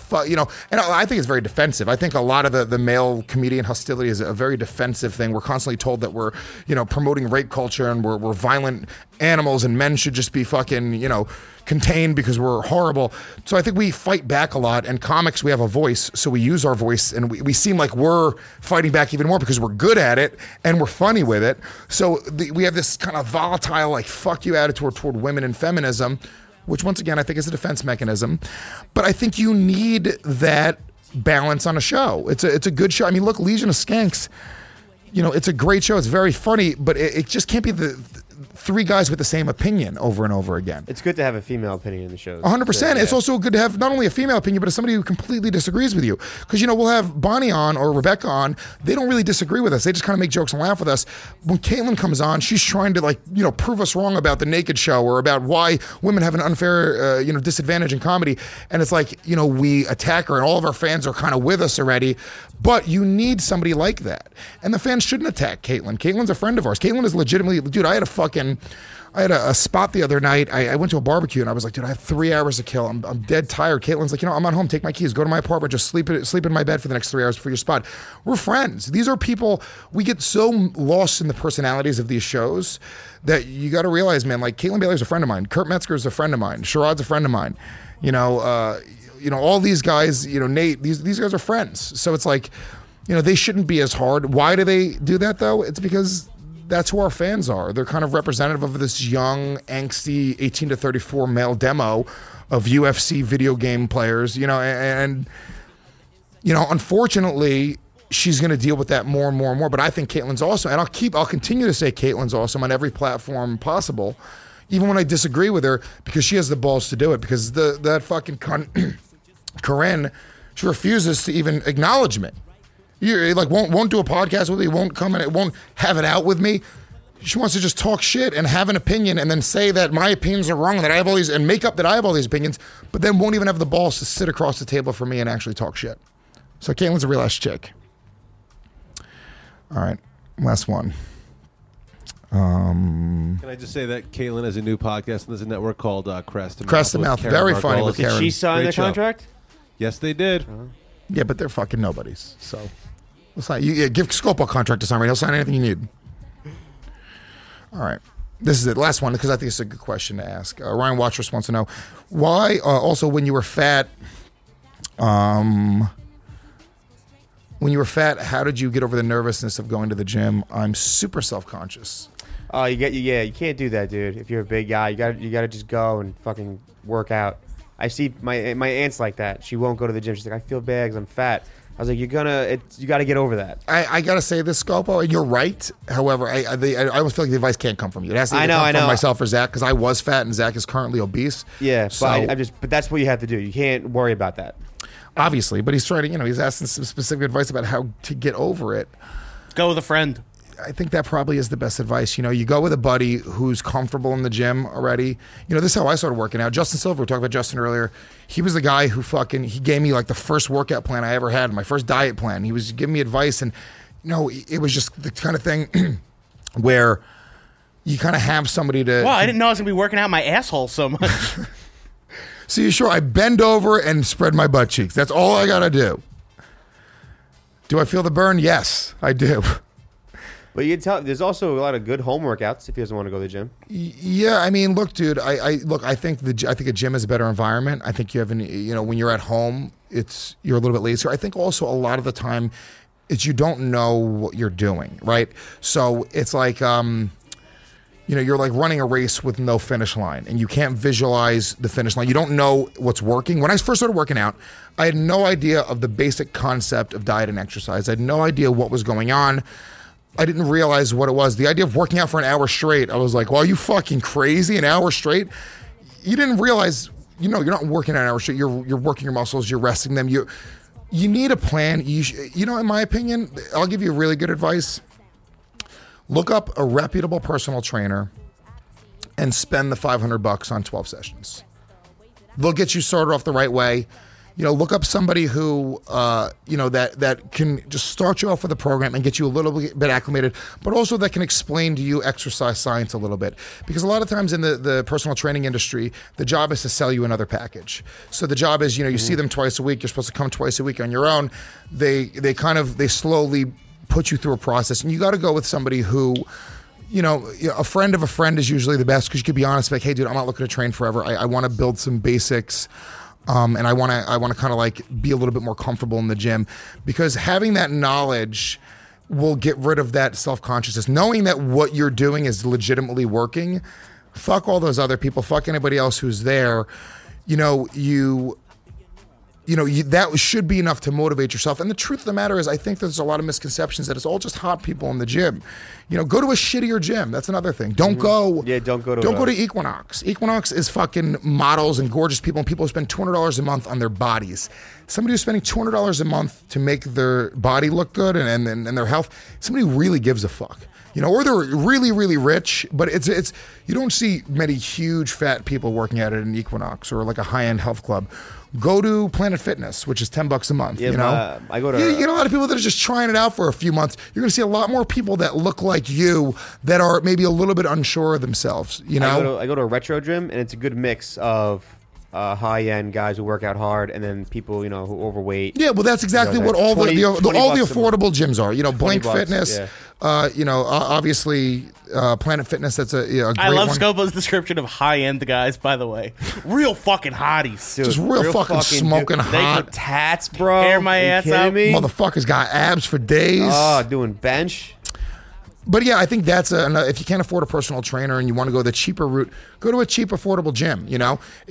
Speaker 3: I think it's very defensive. I think a lot of the male comedian hostility is a very defensive thing. We're constantly told that we're, promoting rape culture and we're violent animals and men should just be fucking, contained because we're horrible. So I think we fight back a lot, and comics, we have a voice, so we use our voice, and we seem like we're fighting back even more because we're good at it and we're funny with it. So we have this kind of volatile, fuck you attitude toward women and feminism, which once again, I think is a defense mechanism. But I think you need that balance on a show. It's a good show. I mean, look, Legion of Skanks, it's a great show. It's very funny, but it just can't be the three guys with the same opinion over and over again.
Speaker 7: It's good to have a female opinion in the show.
Speaker 3: 100%. It's also good to have not only a female opinion, but somebody who completely disagrees with you. Because, we'll have Bonnie on or Rebecca on. They don't really disagree with us. They just kind of make jokes and laugh with us. When Caitlin comes on, she's trying to, prove us wrong about the Naked Show or about why women have an unfair, disadvantage in comedy. And it's we attack her and all of our fans are kind of with us already. But you need somebody like that. And the fans shouldn't attack Caitlin. Caitlin's a friend of ours. Caitlin is legitimately, dude, I had a spot the other night. I went to a barbecue and I was like, dude, I have 3 hours to kill. I'm dead tired. Caitlin's like, I'm not home. Take my keys. Go to my apartment. Just sleep in my bed for the next 3 hours for your spot. We're friends. These are people, we get so lost in the personalities of these shows that you got to realize, man, Caitlin Bailey's a friend of mine. Kurt Metzger's a friend of mine. Sharad's a friend of mine. All these guys, Nate, these guys are friends. So it's they shouldn't be as hard. Why do they do that though? It's because that's who our fans are. They're kind of representative of this young, angsty, 18 to 34 male demo of UFC video game players, unfortunately, she's going to deal with that more and more and more. But I think Caitlin's awesome. And I'll continue to say Caitlin's awesome on every platform possible, even when I disagree with her, because she has the balls to do it. Because that fucking Corinne, she refuses to even acknowledge me. You won't do a podcast with me, won't come in, won't have it out with me. She wants to just talk shit and have an opinion and then say that my opinions are wrong and that I have all these, and make up that I have all these opinions, but then won't even have the balls to sit across the table from me and actually talk shit. So Caitlin's a real ass chick. All right, last one.
Speaker 5: Can I just say that Caitlin has a new podcast and there's a network called Crest to
Speaker 3: Crest to Mouth. Very funny with Karen.
Speaker 7: Did she sign
Speaker 5: Great
Speaker 7: the
Speaker 5: show.
Speaker 7: contract?
Speaker 5: Yes, they did.
Speaker 3: Yeah, but they're fucking nobodies. So let's not, give Scopo a contract to sign. He'll sign anything you need. All right. This is it. Last one, because I think it's a good question to ask. Ryan Watchers wants to know why, also, when you were fat, how did you get over the nervousness of going to the gym? I'm super self-conscious.
Speaker 7: Oh, you can't do that, dude. If you're a big guy, you gotta just go and fucking work out. I see my aunt's like that. She won't go to the gym. She's like, I feel bad because I'm fat. I was like, you got to get over that.
Speaker 3: I gotta say this, Scopo, and you're right. However, I always feel like the advice can't come from you. It has to come from myself or Zach, because I was fat and Zach is currently obese.
Speaker 7: Yeah,
Speaker 3: so,
Speaker 7: but that's what you have to do. You can't worry about that.
Speaker 3: Obviously, but he's trying to, he's asking some specific advice about how to get over it.
Speaker 4: Go with a friend.
Speaker 3: I think that probably is the best advice. You go with a buddy who's comfortable in the gym already. This is how I started working out. Justin Silver, we talked about Justin earlier. He was the guy who he gave me like the first workout plan I ever had, my first diet plan. He was giving me advice, and it was just the kind of thing where you kind of have somebody to.
Speaker 4: Wow, I didn't know I was gonna be working out my asshole so much.
Speaker 3: So you sure I bend over and spread my butt cheeks. That's all I gotta do. Do I feel the burn? Yes, I do.
Speaker 7: But you can tell there's also a lot of good home workouts if he doesn't want to go to the gym.
Speaker 3: Yeah, I mean, look, dude. I think a gym is a better environment. I think you have when you're at home, you're a little bit lazier. I think also a lot of the time, you don't know what you're doing, right? So it's like you're like running a race with no finish line, and you can't visualize the finish line. You don't know what's working. When I first started working out, I had no idea of the basic concept of diet and exercise. I had no idea what was going on. I didn't realize what it was. The idea of working out for an hour straight, I was like, well, are you fucking crazy? An hour straight? You didn't realize, you're not working out an hour straight. You're working your muscles, you're resting them. You need a plan. In my opinion, I'll give you really good advice. Look up a reputable personal trainer and spend the $500 on 12 sessions. They'll get you started off the right way. Look up somebody who, that can just start you off with a program and get you a little bit acclimated, but also that can explain to you exercise science a little bit. Because a lot of times in the personal training industry, the job is to sell you another package. So the job is, you see them twice a week. You're supposed to come twice a week on your own. They slowly put you through a process, and you got to go with somebody who, a friend of a friend is usually the best, because you could be honest, like, hey, dude, I'm not looking to train forever. I want to build some basics. And I want to kind of like be a little bit more comfortable in the gym, because having that knowledge will get rid of that self-consciousness. Knowing that what you're doing is legitimately working, fuck all those other people, fuck anybody else who's there. That should be enough to motivate yourself. And the truth of the matter is, I think there's a lot of misconceptions that it's all just hot people in the gym. Go to a shittier gym. That's another thing. Don't go.
Speaker 7: Yeah, don't go
Speaker 3: to Equinox. Equinox is fucking models and gorgeous people, and people who spend $200 a month on their bodies. Somebody who's spending $200 a month to make their body look good and their health. Somebody who really gives a fuck. Or they're really, really rich, but it's you don't see many huge fat people working at an Equinox or like a high-end health club. Go to Planet Fitness, which is $10 a month.
Speaker 7: Yeah, I go to.
Speaker 3: You get a lot of people that are just trying it out for a few months. You're going to see a lot more people that look like you that are maybe a little bit unsure of themselves. I
Speaker 7: go to a retro gym, and it's a good mix of high-end guys who work out hard, and then people who are overweight.
Speaker 3: Yeah, well, that's exactly what all the affordable gyms are. Blink Fitness.
Speaker 7: Yeah.
Speaker 3: Obviously, Planet Fitness. That's a great
Speaker 4: I love
Speaker 3: one.
Speaker 4: Scopo's description of high-end guys. By the way, real fucking hotties.
Speaker 7: Dude,
Speaker 3: just real fucking smoking
Speaker 7: They
Speaker 3: hot.
Speaker 7: put tats, bro.
Speaker 4: Hair my ass out.
Speaker 3: Motherfuckers got abs for days.
Speaker 7: Oh, doing bench.
Speaker 3: But yeah, I think that's if you can't afford a personal trainer and you want to go the cheaper route, go to a cheap, affordable gym.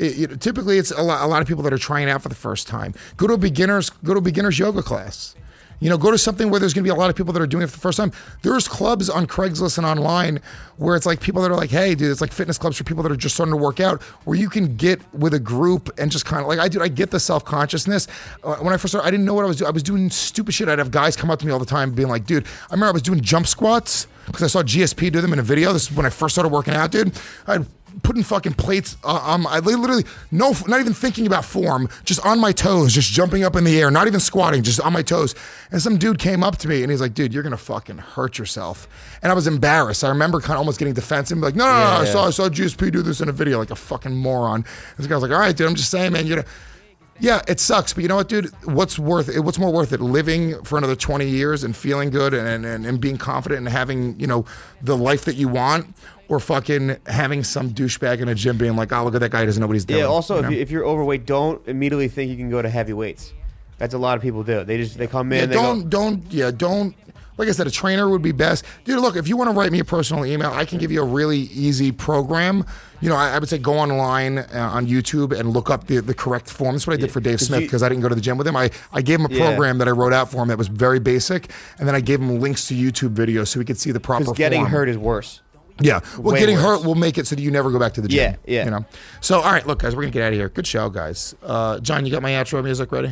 Speaker 3: Typically it's a lot of people that are trying out for the first time. Go to a beginner's yoga class. Go to something where there's going to be a lot of people that are doing it for the first time. There's clubs on Craigslist and online where it's like people that are like, hey, dude, it's like fitness clubs for people that are just starting to work out, where you can get with a group and just kind of like, I get the self-consciousness. When I first started, I didn't know what I was doing. I was doing stupid shit. I'd have guys come up to me all the time being like, dude, I remember I was doing jump squats because I saw GSP do them in a video. This is when I first started working out, dude. I'd putting fucking plates I literally not even thinking about form, just on my toes, just jumping up in the air, not even squatting, just on my toes. And some dude came up to me and he's like, dude, you're gonna fucking hurt yourself. And I was embarrassed. I remember kind of almost getting defensive, like, no, I saw GSP do this in a video, like a fucking moron. And this guy's like, all right, dude, I'm just saying, man, yeah, it sucks, but you know what, dude? What's more worth it? Living for another 20 years and feeling good and being confident and having, the life that you want, or fucking having some douchebag in a gym being like, oh, look at that guy, he doesn't know what he's doing.
Speaker 7: Yeah, also, if you're overweight, don't immediately think you can go to heavy weights. That's a lot of people do. They come in,
Speaker 3: don't. Like I said, a trainer would be best. Dude, look, if you want to write me a personal email, I can give you a really easy program. I would say go online on YouTube and look up the correct form. That's what I did for Dave Smith because I didn't go to the gym with him. I gave him a program that I wrote out for him that was very basic, and then I gave him links to YouTube videos so he could see the proper form.
Speaker 7: Because getting hurt is worse.
Speaker 3: Yeah, well, getting hurt will make it so that you never go back to the gym.
Speaker 7: Yeah.
Speaker 3: So, all right, look, guys, we're going to get out of here. Good show, guys. John, you got my outro music ready?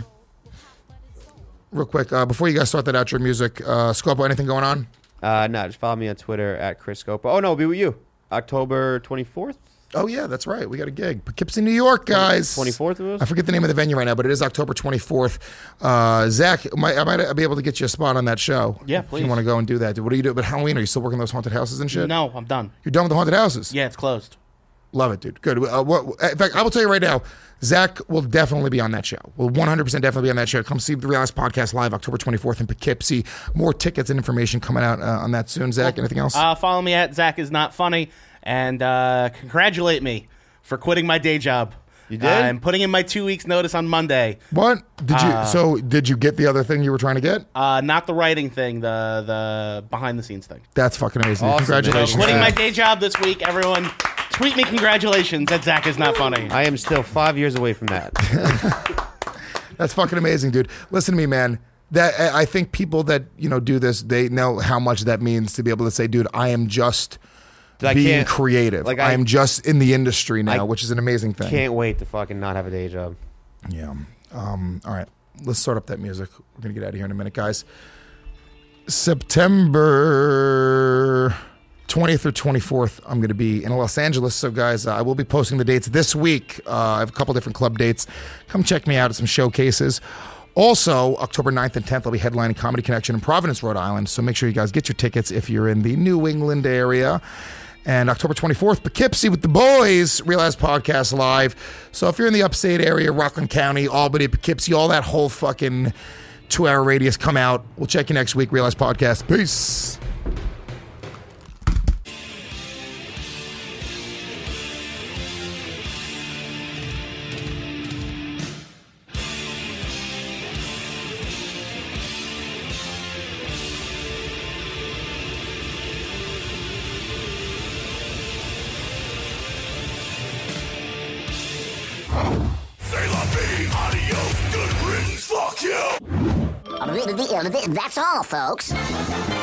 Speaker 3: Real quick, before you guys start that outro music, Scopo, anything going on?
Speaker 7: No, just follow me on Twitter at Chris Scopo. Oh, no, I'll be with you. October 24th?
Speaker 3: Oh, yeah, that's right. We got a gig. Poughkeepsie, New York, guys.
Speaker 7: 24th of us?
Speaker 3: I forget the name of the venue right now, but it is October 24th. Zach, I might be able to get you a spot on that show.
Speaker 4: Yeah, please.
Speaker 3: If you want to go and do that. What do you do about Halloween? Are you still working those haunted houses and shit?
Speaker 4: No, I'm done.
Speaker 3: You're done with the haunted houses?
Speaker 4: Yeah, it's closed.
Speaker 3: Love it, dude. Good. In fact, I will tell you right now, Zach will definitely be on that show. Will 100% definitely be on that show. Come see the Realize Podcast live October 24th in Poughkeepsie. More tickets and information coming out on that soon. Zach, anything else?
Speaker 4: Follow me at Zach is not funny, and congratulate me for quitting my day job.
Speaker 7: You did?
Speaker 4: I'm putting in my 2 weeks notice on Monday.
Speaker 3: What did you? So did you get the other thing you were trying to get?
Speaker 4: Not the writing thing, the behind the scenes thing.
Speaker 3: That's fucking amazing.
Speaker 7: Awesome,
Speaker 3: Congratulations.
Speaker 4: Quitting my day job this week, everyone. Tweet me congratulations at Zach is not funny.
Speaker 7: I am still 5 years away from that.
Speaker 3: That's fucking amazing, dude. Listen to me, man. That I think people that do this, they know how much that means to be able to say, dude, I am just being creative. I am just in the industry now, which is an amazing thing.
Speaker 7: Can't wait to fucking not have a day job.
Speaker 3: Yeah. All right. Let's start up that music. We're gonna get out of here in a minute, guys. September 20th or 24th, I'm going to be in Los Angeles. So, guys, I will be posting the dates this week. I have a couple different club dates. Come check me out at some showcases. Also, October 9th and 10th, I'll be headlining Comedy Connection in Providence, Rhode Island. So make sure you guys get your tickets if you're in the New England area. And October 24th, Poughkeepsie with the boys, Realize Podcast live. So if you're in the upstate area, Rockland County, Albany, Poughkeepsie, all that whole fucking 2-hour radius, come out. We'll check you next week, Realize Podcast. Peace.
Speaker 2: Adios, good riddance, fuck you!
Speaker 8: That's all, folks.